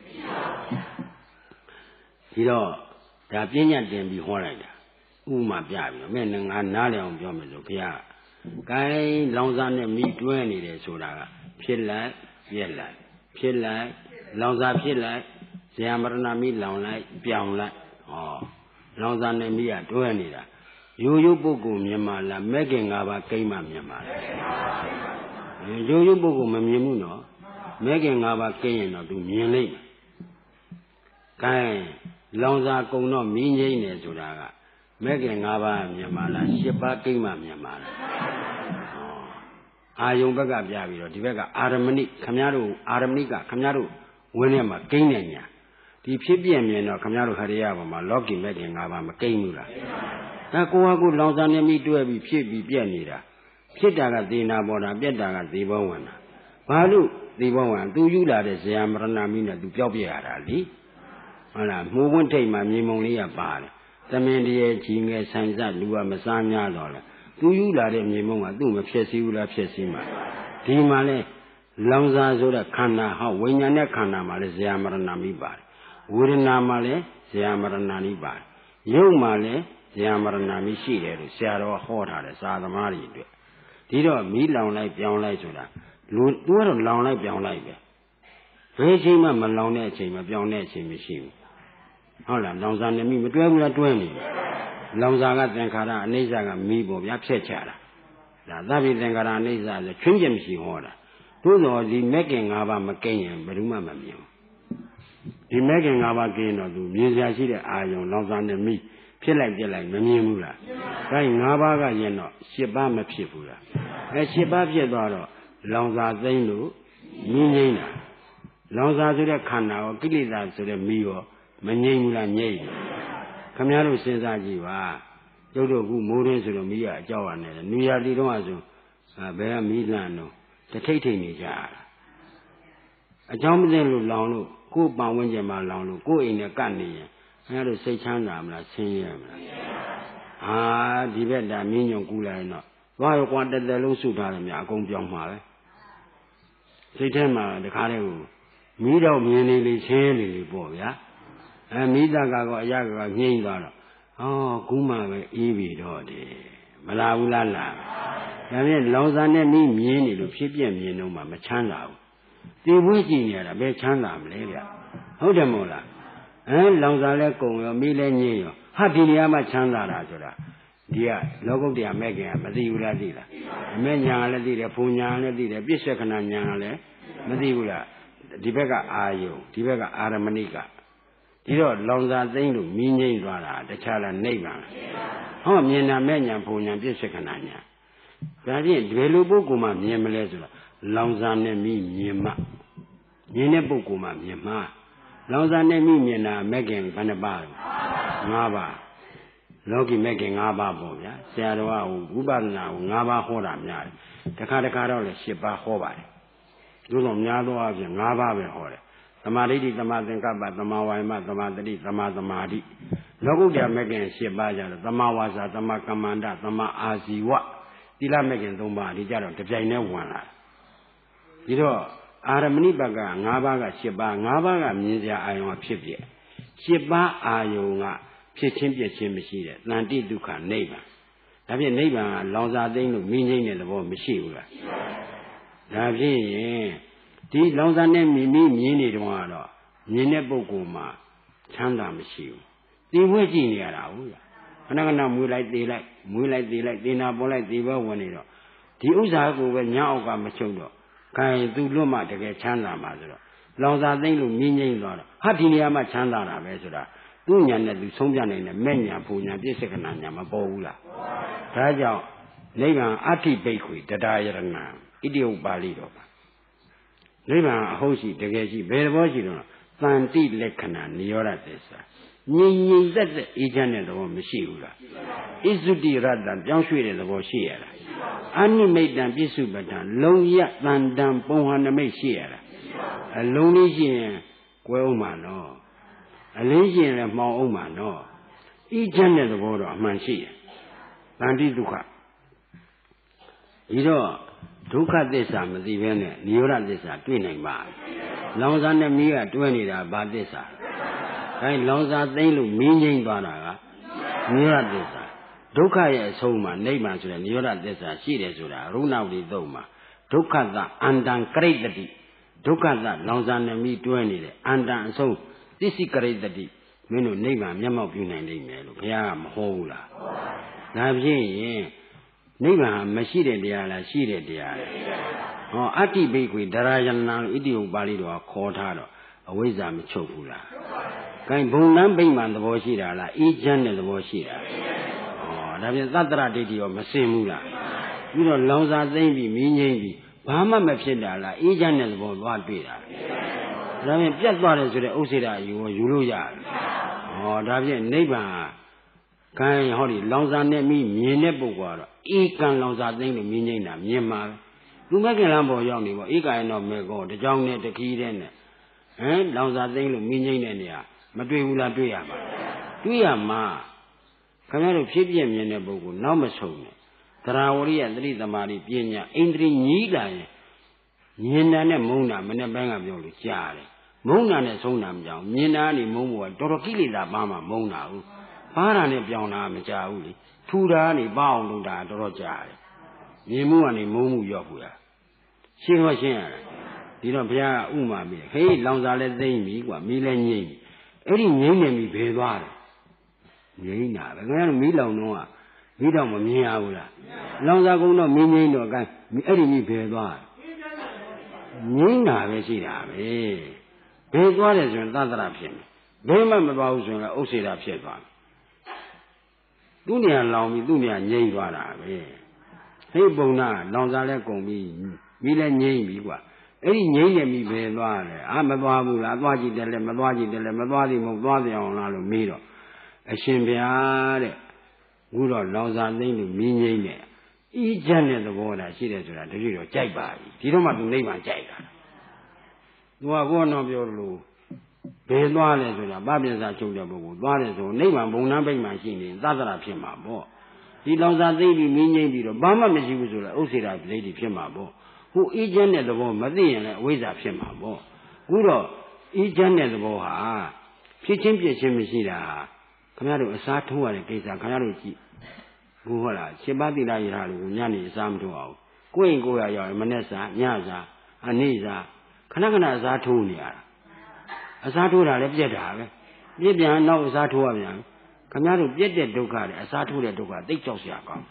ဒီတော့ဒါပညာတင်ပြီးဟောလိုက်တာဥမာပြပြီးမဲ့ငါနားလည်အောင်ပြောမယ်ဆိုဘုရားကိုင်းလောင်စာနဲ့မီးတွဲနေတယ်ဆိုတာကဖြစ်လိုက်ပြက်လိုက်ဖြစ်လိုက်လောင်စာဖြစ်လိုက်ဇယမရဏမီးလောင်လိုက်ပြောင်းလိုက်လောင်စာနဲ့မီးကတွဲနေတာရိုးရိုးပုဂ္ဂိုလ်မြင်မှလားမဲ့ခင်၅ပါးကိမ့်မှမြင်မှလားရိုးရိုးပုဂ္ဂိုလ်မမြင်ဘူးနော်မဲ့ခင်၅ပါးကိမ့်ရင်တော့သူမြင်လိမ့်မယ်ကိုင်းလောင်စာကုံတော့မီးငိမ့်နေဆိုတာကမဲ့ခင်၅ပါးမြင်မှလား၈ပါးကိမ့်မှမြင်မှလားအာယုံဘက်ကပြပြီးတော့ဒီဘက်ကအာရမဏိခမည်းတော်အာရမဏိကခမည်းတော်ဝင်းထဲမှာကိန်းနေညာဒီဖြစ်ပြမြင်တော့ခမည်းတော်ခရိယာပေါ်မှာလောကီမဲ့ခင်၅ပါးမကိန်းဘူးလားဒါကိုဟာကိုလောင်စာနေမိတွဲပြီးဖြစ်ပြီးပြက်နေတာဖြစ်တာကသေနာပေါ်တာပြက်တာကသေဘောဝင်တာဘာလို့သေဘောဝင်သူယူလာတဲ့ဇယမရဏမိနဲ့သူပျောက်ပြရတာလीဟုတ်လားမှုဝင်းထိတ်မှာမြေမုံလေးကပါတယ်သမင်တရေကြီးငယ်ဆိုင်စလူကမစားများတော့လဲသူယူလာတဲ့မြေမုံကသူ့မဖြစ်စည်းဘူးလားဖြစ်စည်းမှာဒီမှာလဲလောင်စာဆိုတဲ့ခန္ဓာဟောဝိညာဉ်နဲ့ခန္ဓာမှာလဲဇယမရဏမိပါတယ်ဝေဒနာမှာလဲဇယမရဏမိပါတယ်ရုပ်မှာလဲဇယမရဏမိရှိတယ်လို့ဆရာတော်ဟောထားတယ်စာသမားတွေအတွက်ဒီတော့မီးလောင်လိုက်ပြောင်းလိုက်ဆိုတာလူသူကတော့လောင်လိုက်ပြောင်းလိုက်ပဲဘယ်အချိန်မှမလောင်တဲ့အချိန်မပြောင်းတဲ့အချိန်မရှိဘူးဟုတ်လားလောင်စာနဲ့မီးမတွဲဘူးလားတွဲနေတယ်လောင်စာကသင်္ခါရအနိစ္စကမီးပေါ်ဗျာဖြက်ချတာဒါသဗ္ဗေသင်္ခါရအနိစ္စဆိုချွင်းချက်မရှိဟောတာသို့တော်ဒီမက်ကင်၅ပါးမကိန်းရင်ဘယ်သူမှမမြင်ဘူးဒီမက်ကင်၅ပါးကိန်းတော့သူမြင်စရာရှိတဲ့အာယုံလောင်စာနဲ့မိဖြစ်လိုက်ပြက်လိုက်မမြင်ဘူးလားဒါ၅ပါးကရင်တော့၈ပါးမဖြစ်ဘူးလား၈ပါးဖြစ်သွားတော့လောင်စာသိမ့်လို့မြင်ငိမ့်တာလောင်စာဆိုတဲ့ခန္ဓာရောကိလေသာဆိုတဲ့မိရောမငိမ့်ဘူးလားငြိမ့်တယ်ခင်ဗျားတို့စဉ်းစားကြည့်ပါကျုပ်တို့ကမိုးရင်းဆိုတော့မိကအကြောက်ရနေတယ်နူရတီတော့ဆိုဘယ်ကမိလန့်တော့တထိတ်ထိတ်နေကြရတာအကြောင်းမသိလို့လောင်လို့ကိုယ်ပန်ဝန်းကျင်မှာလောင်လို့ကိုယ်အိမ်နဲ့ကပ်နေရင်ခင်ဗျားတို့စိတ်ချမ်းသာမလားဆင်းရဲမလားဒီဘက်ဒါမြင်းညွန်ကူလိုက်တော့သွားရောကွာတက်တက်လုံးစုထားတယ်များအကုန်ပြောင်းမှာပဲစိတ်ထဲမှာတခါတည်းကိုမီးတော့မြင်နေလေချင်းနေလေပေါ့ဗျာမိသားကတော့အရာကငြိမ့်သွားတော့ကူးမှပဲအေးပြီတော့တယ်မလာဘူးလားဒါဖြင့်လောင်စာနဲ့မိမြင်နေလို့ဖြစ်ပြမြင်တော့မှမချမ်းသာဘူးတေဝိကြည့်နေရတာဘယ်ချမ်းသာမလဲဗျဟုတ်တယ်မို့လားလောင်စာလဲကုံရောမိလဲငြိမ့်ရောဒီနေရာမှာချမ်းသာတာဆိုတာဒီကလောကုတ္တရာမဲ့ခင်ကမသိဘူးလားသိလားအမဲ့ညာလည်းသိတယ်ဘုံညာလည်းသိတယ်ပြစ္ဆေခဏညာလည်းမသိဘူးလားဒီဘက်ကအာယုဒီဘက်ကအာရမဏိကဒီတော့လောင်စာသိမ့်လို့မြင်းငိမ့်သွားတာတခြားလားနိဗ္ဗာန်မြင်တာမဲ့ညာဘုံညာပြစ္ဆေခဏညာဒါဖြင့်ဒီလိုပုဂ္ဂိုလ်မှမြင်မလဲဆိုတော့လောင်စာနဲ့မြင်မှမြင်တဲ့ပုဂ္ဂိုလ်မှမြင်မှလောင်စာနဲ့မြင်တာမဲ့ခင်ဘယ်နှပါလဲ၅ပါးလောကီမဲ့ခင်၅ပါးပေါ့ဗျာဆရာတော်ကဝိပဿနာကို၅ပါးဟောတာများတယ်တခါတော့လည်း၈ပါးဟောပါတယ်ဒီလိုများသောအားဖြင့်၅ပါးပဲဟောတယ်သမာဓိသမာသင်္ကပ္ပသမာဝါယမသမာတတိသမာသမာဓိလောကုတ္တရာမဲ့ခင်၈ပါးကြတော့သမာဝါစာသမာကမ္မန္တသမာအာဇီဝသီလမဲ့ခင်၃ပါးဒီကြတော့တပြိုင်တည်းဝင်လာဒီတော့အာရမဏိဘက်က၅ပါးက၈ပါး၅ပါးကမြင်စရာအာယုံကဖြစ်ပြ၈ပါးအာယုံကဖြစ်ချင်းပြည့်ချင်းမရှိတဲ့တန်တိဒုက္ခနိဗ္ဗာန်ဒါဖြင့်နိဗ္ဗာန်ကလောင်စာသိမ့်လို့မြင်ငိမ့်တဲ့သဘောမရှိဘူးလားဒါဖြင့်ဒီလောင်စာနဲ့မြင်နေတော့ကတော့မြင်တဲ့ပုဂ္ဂိုလ်မှာချမ်းသာမရှိဘူးသိဝဲကြည့်နေရတာဟုတ်လားခဏခဏမွေးလိုက်သေးလိုက်မွေးလိုက်သေးလိုက်သေနာပေါ်လိုက်သေဘဝင်နေတော့ဒီဥစ္စာကိုပဲညအောက်ကမချုပ်တော့ခိုင်သူလွတ်မှတကယ်ချမ်းသာမှာဆိုတော့လောင်စာသိမ့်လို့မြင်ငိမ့်သွားတော့ဒီနေရာမှာချမ်းသာတာပဲဆိုတာသူ့ညာနဲ့သူဆုံးပြနိုင်တဲ့မဲ့ညာဘုံညာပြစ္ဆေကနာညာမပေါ်ဘူးလားဒါကြောင့်နိဗ္ဗာန်အဋ္ဌိဘိက္ခွေတရားယရဏဣတိဥပါဠိတော်ပါနိဗ္ဗာန်အဟုတ်ရှိတကယ်ရှိဘယ်သဘောရှိတော့သန္တိလက္ခဏာနိရောဓသစ္စာငြိမ်ငြိမ်သက်သက်အေးချမ်းတဲ့သဘောမရှိဘူးလားဣသုတိရတ္တပြောင်းရွှေ့တဲ့သဘောရှိရလားအနိမိတ်တံပြစ္စုပ္ပတံလုံရတန်တံပုံဟနမိတ်ရှိရလားအလုံးလေးရှိရင်ကွဲဥမှာနော်အလင်းရှိရင်လည်းမှောင်အောင်မှာနော်အေးချမ်းတဲ့သဘောတော့အမှန်ရှိတယ်တန်တိဒုက္ခဒီတော့ဒုက္ခသစ္စာမသိဘဲနဲ့နိရောဓသစ္စာတွေ့နိုင်ပါလောင်စာနဲ့မီးကတွဲနေတာဘာသစ္စာအဲလောင်စာသိမ့်လို့မင်းငိမ့်သွားတာကနိရောဓသစ္စာဒုက္ခရဲ့အဆုံးမှာနိဗ္ဗာန်ဆိုတဲ့နိရောဓသစ္စာရှိတယ်ဆိုတာရုဏဝတိသုံးမှာဒုက္ခသအန္တံကရိတ္တိဒုက္ခသလောင်စာနဲ့မီးတွဲနေတယ်အန္တံအဆုံးသစ္စိကရိတ္တိမင်းတို့နိဗ္ဗာန်မျက်မှောက်ပြုနိုင်နိုင်မယ်လို့ဘုရားကမဟောဘူးလားဒါဖြင့်နိဗ္ဗာန်မရှိတဲ့တရားလားရှိတဲ့တရားလားအဋ္ဌိဘိက္ခွေတရားယရဏဣတိဥပါဠိတော်ခေါ်ထားတော့အဝိဇ္ဇာမချုပ်ဘူးလားကဲဘုံလန်းဗိမာန်သဘောရှိတာလားအေးချမ်းတဲ့သဘောရှိတာဒါဖြင့်သတ္တရဒိဋ္ဌိရောမစင်ဘူးလားပြီးတော့လောင်စာသိမ့်ပြီးမြင်းငိမ့်ပြီးဘာမှမဖြစ်တာလားအေးချမ်းတဲ့သဘောသွားတွေ့တာဒါဖြင့်ပြတ်သွားတယ်ဆိုတဲ့ဥစ္စေတာယူလို့ရတယ်ဒါဖြင့်နိဗ္ဗာန်ကံဟောဒီလောင်စာနဲ့မြင်တဲ့ပုဂ္ဂိုလ်ကတော့ဧကံလောင်စာသိမ့်လို့မြင်ငိမ့်တာမြင်မှာသူမကင်လမ်းပေါ်ရောက်နေပေါ့ဧကံတော့မေကောတကြောင်နဲ့တခီးတဲ့နဲ့လောင်စာသိမ့်လို့မြင်ငိမ့်တဲ့နေရာမတွေ့ဘူးလားတွေ့ရမှာတွေ့ရမှာခင်ဗျားတို့ဖြစ်ပြမြင်တဲ့ပုဂ္ဂိုလ်နောက်မဆုံးနဲ့သရဝရိယသတိသမာဓိပညာဣန္ဒြေညီးလာရင်မြင်တာနဲ့မုန်းတာမနေ့ပိုင်းကပြောလို့ကြားတယ်မုန်းတာနဲ့ဆုံးတာမကြောက်မြင်တာနဲ့မုန်းဖို့ကတော်တော်ကိလေသာပါမှမုန်းတာဟုတ်ပါးတာနဲ့ပြောင်းတာမကြဘူးလေထူတာကနေပါအောင်လုပ်တာတော်တော်ကြားတယ်မြင်မှုကနေမုန်းမှုရောက်ဘူးလားရှင်းတော့ရှင်းရတယ်ဒီတော့ဘုရားကဥမာပြီးဟေးလောင်စာလဲသိမ့်ပြီကွာမီးလဲငြိမ့်ပြီအဲ့ဒီငြိမ့်နေပြီဘယ်သွားတယ်ငြိမ့်တာပဲခင်ဗျားတို့မီးလောင်တော့မီးတော့မမြင်ရဘူးလားလောင်စာကုန်းတော့မင်းငိမ့်တော့ကဲအဲ့ဒီမီးဘယ်သွားငိမ့်တာပဲရှိတာပဲဘယ်သွားတယ်ဆိုရင်သတ္တရဖြစ်မယ်ဘယ်မှမသွားဘူးဆိုရင်ဥစ္စေတာဖြစ်သွားတယ်သူ့နေရာလောင်ပြီးသူ့နေရာငြိမ့်သွားတာပဲဟိပုံနာလောင်စားလဲကုန်ပြီးမိလဲငြိမ့်ပြီကွာအဲ့ဒီငြိမ့်နေပြီပဲသွားတယ်မသွားဘူးလားသွားကြည့်တယ်လဲမသွားကြည့်တယ်လဲမသွားသည်မဟုတ်သွားကြအောင်လားလို့မေးတော့အရှင်ဘုရားတဲ့အခုတော့လောင်စာသိမ့်လို့မင်းငိမ့်နဲ့ဤချမ်းတဲ့သဘောတာရှိတယ်ဆိုတာတတိတော့ကြိုက်ပါပြီဒီတော့မှသူနိဗ္ဗာန်ကြိုက်တာသူကကိုယ်တော်ပြောလို့ဘယ်သွားလဲဆိုတာပပိစ္ဆာချုပ်တဲ့ပုဂ္ဂိုလ်သွားတယ်ဆိုနိဗ္ဗာန်ဘုံနှမ်းပိတ်မှရှိနေသတ္တရဖြစ်မှာပေါ့ဒီလောင်စာသိမ့်ပြီးမင်းငိမ့်ပြီးတော့ဘာမှမရှိဘူးဆိုတော့ဥစ္စေတာဒိဋ္ဌိဖြစ်မှာပေါ့ဟိုဤချမ်းတဲ့သဘောမသိရင်လည်းအဝိဇ္ဇာဖြစ်မှာပေါ့အခုတော့ဤချမ်းတဲ့သဘောဟာဖြစ်ချင်းပြည့်ချင်းမရှိတာခင်ဗျားတို့အစားထိုးရတဲ့ကိစ္စခင်ဗျားတို့ကြည့်ဘူးဟုတ်လားရှင်ပါတိလာရဟာလို့ညနေအစားမထိုးအောင်ကိုယ့်ရင်ကိုယ်ရရောက်ရင်မနေ့စားညစားအနေ့စားခဏခဏအစားထိုးနေရတာအစားထိုးတာလည်းပြက်တာပဲပြက်ပြန်နောက်အစားထိုးရပြန်ခင်ဗျားတို့ပြက်တဲ့ဒုက္ခနဲ့အစားထိုးတဲ့ဒုက္ခသိကြောက်စရာကောင်း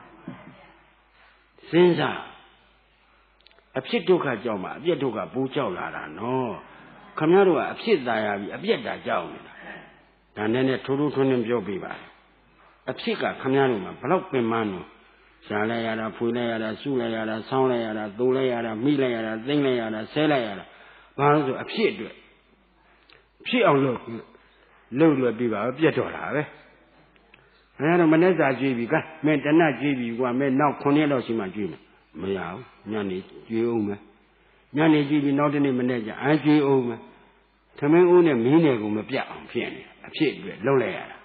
စဉ်းစားအဖြစ်ဒုက္ခကြောက်မှအပြက်ဒုက္ခပိုးကြောက်လာတာနော်ခင်ဗျားတို့ကအဖြစ်ตายရပြီအပြက်တာကြောက်နေတာဒါနဲ့ထိုးထိုးထွန်းထွန်းပြောပြပါအဖြစ်ကခမည်းတော်မှာဘလောက်ပင်မန်းလို့ရှားလိုက်ရတာဖွေလိုက်ရတာစုလိုက်ရတာဆောင်းလိုက်ရတာသိုးလိုက်ရတာမိလိုက်ရတာသိမ့်လိုက်ရတာဆဲလိုက်ရတာဘာလို့ဆိုအဖြစ်အတွက်ဖြစ်အောင်လုပ်လွယ်ပြပါပြတ်တော့တာပဲအဲဒါမနေ့စာကြွေးပြီကဲမင်းတနတ်ကြွေးပြီကွာမင်းနောက်9ရက်လောက်ရှိမှကြွေးမယ်မရဘူးညနေကြွေးအောင်မယ်ညနေကြွေးပြီနောက်တနေ့မနေ့ကျကြွေးအောင်မယ်သမင်းဦးနဲ့မင်းနဲ့ကိုမပြတ်အောင်ဖြစ်နေအဖြစ်အတွက်လုပ်လိုက်ရတာ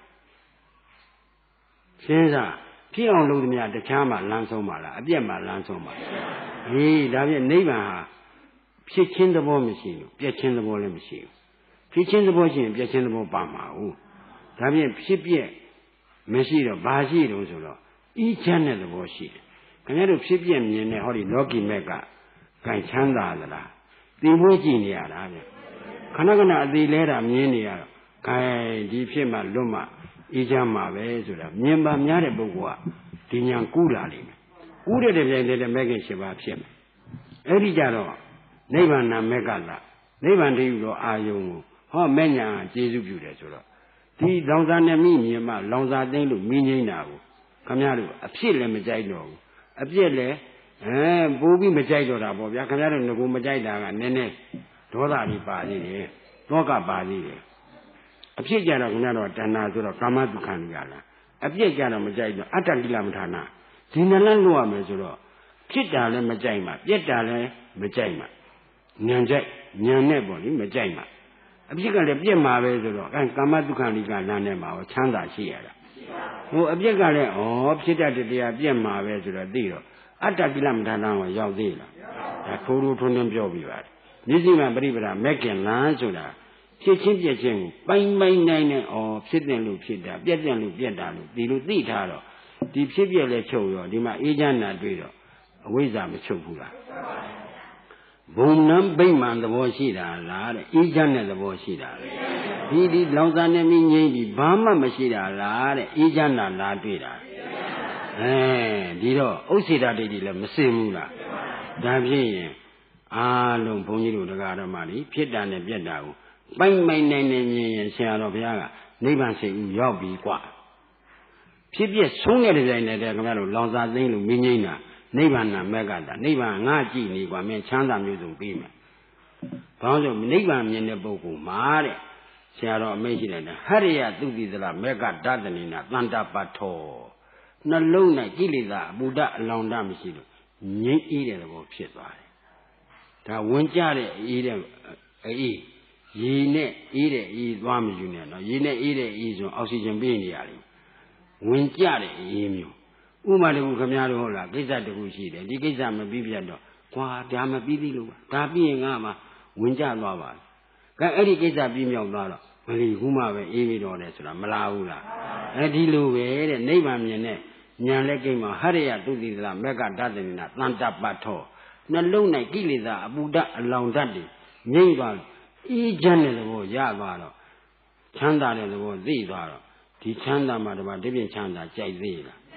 စဉ်းစားဖြစ်အောင်လုပ်သမျှတခြားမှလမ်းဆုံးပါလားအပြက်မှလမ်းဆုံးပါဟေးဒါဖြင့်နိဗ္ဗာန်ဟာဖြစ်ချင်းသဘောမရှိဘူးပြက်ချင်းသဘောလည်းမရှိဘူးဖြစ်ချင်းသဘောရှိရင်ပြက်ချင်းသဘောပါမှာဟုတ်ဒါဖြင့်ဖြစ်ပြက်မရှိတော့ဘာရှိတုံးဆိုတော့ဤချမ်းတဲ့သဘောရှိတယ်ခင်ဗျားတို့ဖြစ်ပြက်မြင်တဲ့ဟောဒီလောကီမက်ကကံချမ်းသာသလားသင်ဖို့ကြည့်နေရတာဗျခဏခဏအသေးလဲတာမြင်နေရတော့ခိုင်ဒီဖြစ်မှလွတ်မှအေးချမ်းမှာပဲဆိုတာမြင်ပါများတဲ့ပုဂ္ဂိုလ်ကဒီညာကူးလာလိမ့်မယ်ကူးတဲ့ပြိုင်တဲ့မဂ္ဂင်၈ပါးဖြစ်မယ်အဲ့ဒီကြတော့နိဗ္ဗာန်မဂ္ဂလာနိဗ္ဗာန်တည်းဟူသောအာယုံကိုဟောမဲ့ညာကျေစုပြုတယ်ဆိုတော့ဒီလောင်စာနဲ့မြင်မှလောင်စာသိမ့်လို့မြင်ငိမ့်တာကိုခမည်းတော်အဖြစ်လည်းမကြိုက်တော့ဘူးအပြက်လည်းပိုးပြီးမကြိုက်တော့တာပေါ့ဗျာခမည်းတော်ငကိုမကြိုက်တာကနည်းနည်းဒေါသကြီးပါသေးတယ်တောကပါသေးတယ်အဖြစ်ကြတော့ခင်ဗျားတို့တဏှာဆိုတော့ကာမတုခံရလားအပြည့်ကြတော့မကြိုက်တော့အတ္တကိလမထာနာဒီနလန့်လို့ရမယ်ဆိုတော့ဖြစ်တာလည်းမကြိုက်မှပြက်တာလည်းမကြိုက်မှဉာဏ်ကြိုက်ဉာဏ်နဲ့ပေါ့လေမကြိုက်မှအဖြစ်ကလည်းပြက်မှာပဲဆိုတော့ကာမတုခံလိကလမ်းနဲ့မှာချမ်းသာရှိရတာဟိုအပြက်ကလည်းဖြစ်တတ်တဲ့တရားပြက်မှာပဲဆိုတော့သိတော့အတ္တကိလမထာနာကိုရောက်သေးလားဒါထိုးထိုးထွန်းထွန်းပြောပြပါတယ်နိစ္စမပရိပဒမက်ကင်လမ်းဆိုတာဖြစ်ချင်းပြက်ချင်းကိုပိုင်းနိုင်နဲ့ဖြစ်တယ်လို့ဖြစ်တာပြက်တယ်လို့ပြက်တာလို့ဒီလိုသိထားတော့ဒီဖြစ်ပြက်လဲချုပ်ရောဒီမှာအေးချမ်းတာတွေ့တော့အဝိဇ္ဇာမချုပ်ဘူးလားဘုံနံဗိမာန်သဘောရှိတာလားတဲ့အေးချမ်းတဲ့သဘောရှိတာဒီလောင်စာနဲ့မြင်းငိမ့်ပြီးဘာမှမရှိတာလားတဲ့အေးချမ်းတာလားတွေ့တာဒီတော့ဥစ္စေတဒိဋ္ဌိလည်းမစင်ဘူးလားဒါဖြစ်ရင်အားလုံးဘုန်းကြီးတို့တရားဓမ္မတွေဖြစ်တာနဲ့ပြက်တာကိုပိုင်းနိုင်မြင်ရင်ဆရာတော်ဘုရားကနိဗ္ဗာန်စိတ်ဦးရောက်ပြီกว่าဖြစ်ပြဆုံးတဲ့ကြိုင်နဲ့တည်းခင်ဗျားတို့လောင်စာသိမ့်လို့မြင်းငိမ့်တာနိဗ္ဗာန်မက်ကတာနိဗ္ဗာန်ငါကြည့်နေกว่าမင်းချမ်းသာမျိုးစုံပြီးမယ်ဘာလို့ဆိုနိဗ္ဗာန်မြင်တဲ့ပုဂ္ဂိုလ်မှာတဲ့ဆရာတော်အမိန့်ရှိတယ်ဟရိယသုတိသလမက်ကဒသနိနာတန္တပတ္ထောနှလုံး၌ကိလေသာအပူဒအလောင်တမရှိလို့ငြိမ့်အေးတဲ့သဘောဖြစ်သွားတယ်ဒါဝင်ကြတဲ့အေးတဲ့အေးရေနဲ့အေးတဲ့အေးသွားမယူနဲ့နော်ရေနဲ့အေးတဲ့အေးဆိုအောက်ဆီဂျင်ပေးနေရတယ်ဝင်ကြတဲ့အေးမျိုးဥမာတကူခမများတို့ဟုတ်လားကိစ္စတကူရှိတယ်ဒီကိစ္စမပြီးပြတ်တော့ကွာဒါမပြီးသေးလို့ပါဒါပြီးရင်ငါမှဝင်ကြသွားပါကဲအဲ့ဒီကိစ္စပြီးမြောက်သွားတော့မလီခုမှပဲအေးပြီးတော့တယ်ဆိုတာမလားဘူးလားဒီလိုပဲတဲ့နိဗ္ဗာန်မြင်တဲ့ဉာဏ်လက်ကိမ္မာဟရိယတုတိသလမက်ကဒသနိနာတန္တပတ္ထောနှလုံး၌ကိလေသာအပူဓာတ်အလောင်ဓာတ်တွေငြိမ့်သွားအေးချမ်းတဲ့သဘောရသွားတော့ချမ်းသာတဲ့သဘောသိသွားတော့ဒီချမ်းသာမှတပါးဒီပြင်ချမ်းသာကြိုက်သေးလား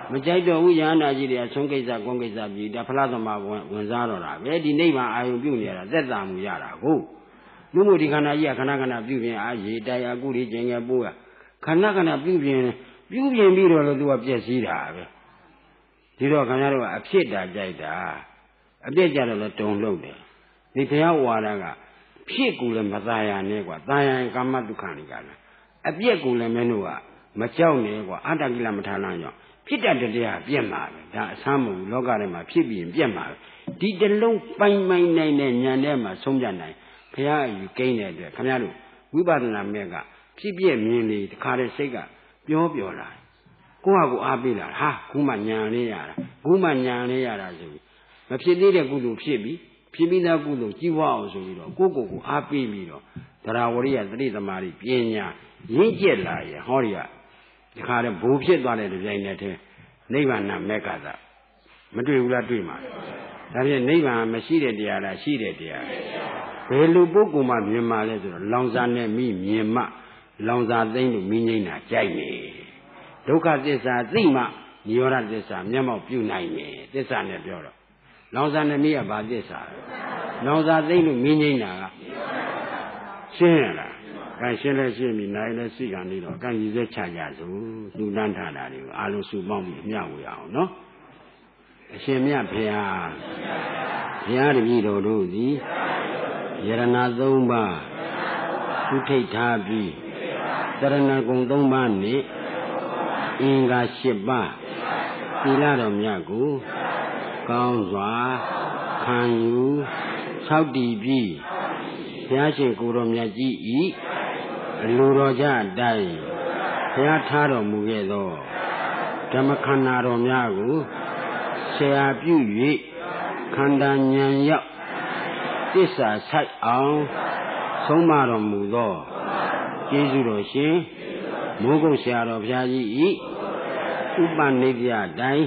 မကြိုက်တော့ဘူးယန္တာကြီးတွေအဆုံးကိစ္စကုန်းကိစ္စပြီးဒါဖလားသမားဝင်စားတော့တာပဲဒီနိဗ္ဗာန်အာယုံပြုနေရတာသက်သာမှုရတာကိုလူမှုဒီခန္ဓာကြီးကခဏခဏပြုပြင်အာရေတရားကုတွေကျင်ငယ်ပိုးကခဏခဏပြုပြင်ပြီးတော့လို့သူကပြည့်စည်တာပဲဒီတော့ခင်ဗျားတို့ကအဖြစ်တာကြိုက်တာအပြည့်ကြတော့လည်းတုံလို့တယ်ဒီဘုရားဝါဒကဖြစ်ကူလည်းမသာယာနဲ့ကွာသာယာကာမတုခဏိကလည်းအပြည့်ကူလည်းမင်းတို့ကမကြောက်နဲ့ကွာအတ္တကိလမထာလမ်းကြောင့်ဖြစ်တတ်တဲ့တရားပြက်မှာပဲဒါအဆမ်းမဟုတ်ဘူးလောကထဲမှာဖြစ်ပြီးရင်ပြက်မှာပဲဒီတလုံးပိုင်နိုင်တဲ့ဉာဏ်ထဲမှာဆုံးဖြတ်နိုင်ဘုရားအယူကိန်းတဲ့အတွက်ခင်ဗျားတို့ဝိပဿနာမဲ့ကဖြစ်ပြမြင်လေတခါတည်းစိတ်ကပြောလာကိုယ့်ဟာကိုအားပေးလာဟာခုမှဉာဏ်လေးရတာခုမှဉာဏ်လေးရတာဆိုပြီးမဖြစ်သေးတဲ့ကုသိုလ်ဖြစ်ပြီးသားကုသိုလ်ကြီးပွားအောင်ဆိုပြီးတော့ကိုယ့်ကိုယ်အားပေးပြီးတော့တရားဝရိယသတိသမารိပညာရင့်ကျက်လာရင်ဟောဒီကဒီခါတည်းဘိုးဖြစ်သွားတဲ့ကြိုင်နဲ့တည်းနိဗ္ဗာန်မက္ခသမတွေ့ဘူးလားတွေ့မှာဒါဖြင့်နိဗ္ဗာန်မရှိတဲ့တရားလားရှိတဲ့တရားဘယ်လိုပုဂ္ဂိုလ်မှမြင်မှလဲဆိုတော့လောင်စာနဲ့မိမြင်မှလောင်စာသိမ့်လို့မိငိမ့်တာကြိုက်နေဒုက္ခသစ္စာသိမှနိရောဓသစ္စာမျက်မှောက်ပြုနိုင်တယ်သစ္စာနဲ့ပြောတော့လောင်စာနဲ့မိကဘာသစ္စာလောင်စာသိမ့်လို့မိငိမ့်တာကရှင်းရလားအဲရှင်းလဲရှင်းပြီနိုင်လဲစိတ်ကနေတော့အကန့်ရည်စက်ချကြစို့လူတန်းထားတာတွေကိုအာလုံးစုပေါင်းပြီးမျှဝေအောင်နော်အရှင်မြတ်ဘုရားတပည့်တော်တို့သည်ယရဏသုံးပါးသူထိတ်ထားပြီးတရဏဂုံသုံးပါးနှင့်အင်္ဂါ၈ပါးသီလတော်မြတ်ကိုကောင်းစွာခံယူဆောက်တည်ပြီးဘုရားရှင်ကိုယ်တော်မြတ်ကြီးဤအလိုတော်ကြအတိုင်းဘုရားထားတော်မူခဲ့သောဓမ္မခန္ဓာတော်များကိုဆရာပြု၍ခန္ဓာဉာဏ်ရောက်သစ္စာဆိုင်အောင်ဆုံးမတော်မူသောကျေးဇူးတော်ရှင်မိုးကုတ်ဆရာတော်ဘုရားကြီးဤဥပနိဒေယတိုင်း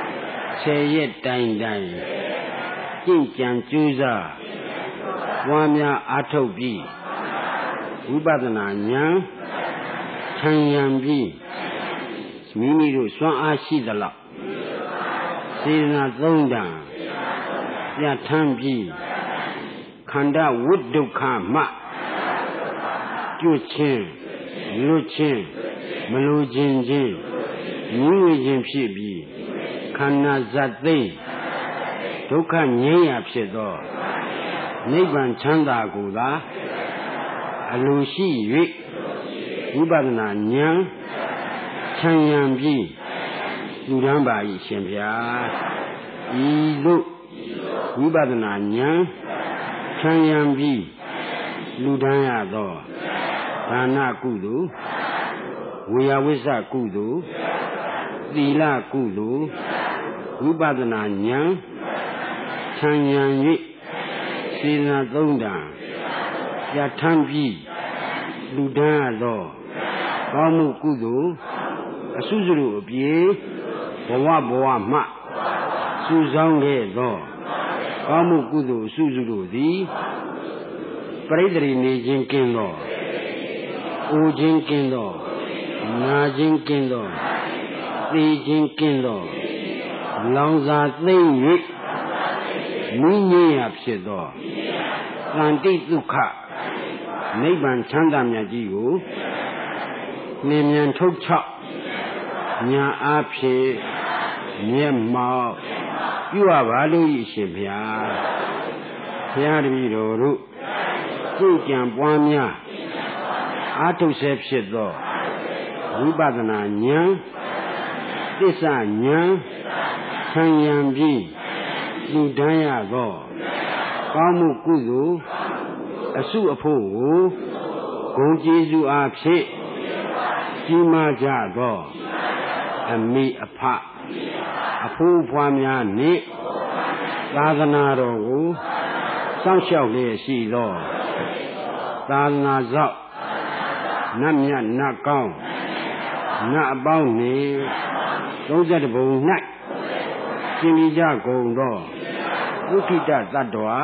10ရက်တိုင်းကျင့်ကြံကြိုးစားပွားများအားထုတ်ပြီးဝိပဿနာဉာဏ်ထံရံပြီးမိမိတို့စွမ်းအားရှိသလောက်စေတနာသုံးတန်ပြဋ္ဌာန်းပြီးခန္ဓာဝိဒုက္ခမှကျွတ်ချင်းလွတ်ချင်းမလိုခြင်းချင်းငြိဝေခြင်းဖြစ်ပြီးခန္ဓာဇတ်သိမ်းဒုက္ခငြိမ်းရာဖြစ်သောနိဗ္ဗာန်ချမ်းသာကိုသာအလိုရှိ၍ဝိပဿနာဉာဏ်ထံရံပြီးလူတန်းပါ၏ရှင်ဗျာဤသို့ဝိပဿနာဉာဏ်ထံရံပြီးလူတန်းရသောဒါနကုသိုလ်ဝေယဝိစ္စကုသိုလ်သီလကုသိုလ်ဝိပဿနာဉာဏ်ထံရံ၍စေနာသုံးတန်ပြဋ္ဌာန်းပြီးလူတန်းရသောကောင်းမှုကုသိုလ်အစုစုတို့အပြေဘဝမှစုဆောင်ခဲ့သောကောင်းမှုကုသိုလ်အစုစုတို့သည်ပရိသေရီနေခြင်းကင်းသောအိုခြင်းကင်းသောနာခြင်းကင်းသောသိခြင်းကင်းသောလောင်စာသိမ့်၍မိငြိရာဖြစ်သောသန္တိဒုက္ခနိဗ္ဗာန်ချမ်းသာမြတ်ကြီးကိုနှင်းမြန်ထုတ်ချောက်ညာအားဖြင့်မျက်မှောက်ပြုရပါလို့ဤရှင်ဘုရားဘုရားတပည့်တော်တို့ကြည်ကြံပွားများအားထုတ်ဆဲဖြစ်သောဝိပဿနာဉာဏ်သစ္စာဉာဏ်ဆံရံပြီးလူတန်းရသောကောင်းမှုကုသိုလ်အစုအဖို့ကိုဂုဏ်ကျေးဇူးအားဖြင့်ကြီးမားကြသောအမိအဖအဖိုးဖွားများနှင့်သာသနာတော်ကိုစောင့်ရှောက်လျက်ရှိသောသာသနာစောင့်နတ်မြတ်နတ်ကောင်းနတ်အပေါင်းနှင့်30ဘုံ၌ရှင်မိကြကုန်သောဒုက္ခိတသတ္တဝါ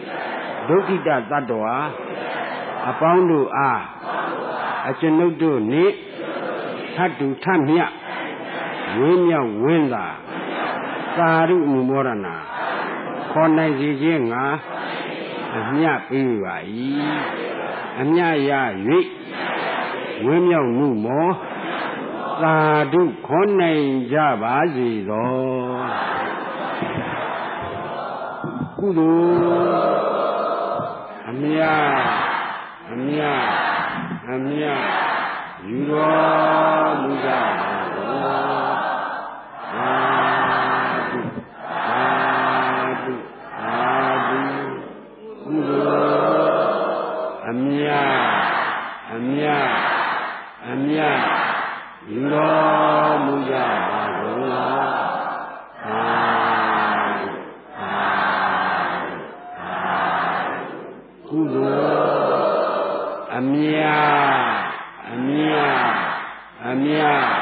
အပေါင်းတို့အားအကျွန်ုပ်တို့နှင့်ထပ်တူထပ်မြတ်ဝင်းမြောက်ဝင်းသာသာဓုအနုမောဒနာခေါ်နိုင်စေခြင်းငါအမြတ်ပေးပါ၏အမြတ်ရ၍ဝင်းမြောက်မှုမောသာဓုခေါ်နိုင်ကြပါစေသောကုသိုလ်အမြတ်အမြတ်အမြတ်ယူတော်မူကြပါသောသာဓုသာဓုသာဓုကုသိုလ်အမြတ်အမြတ်အမြတ်ယူတော်မူကြပါသောသာဓုသာဓုကုသိုလ်အမြတ်အမြတ်အမြတ်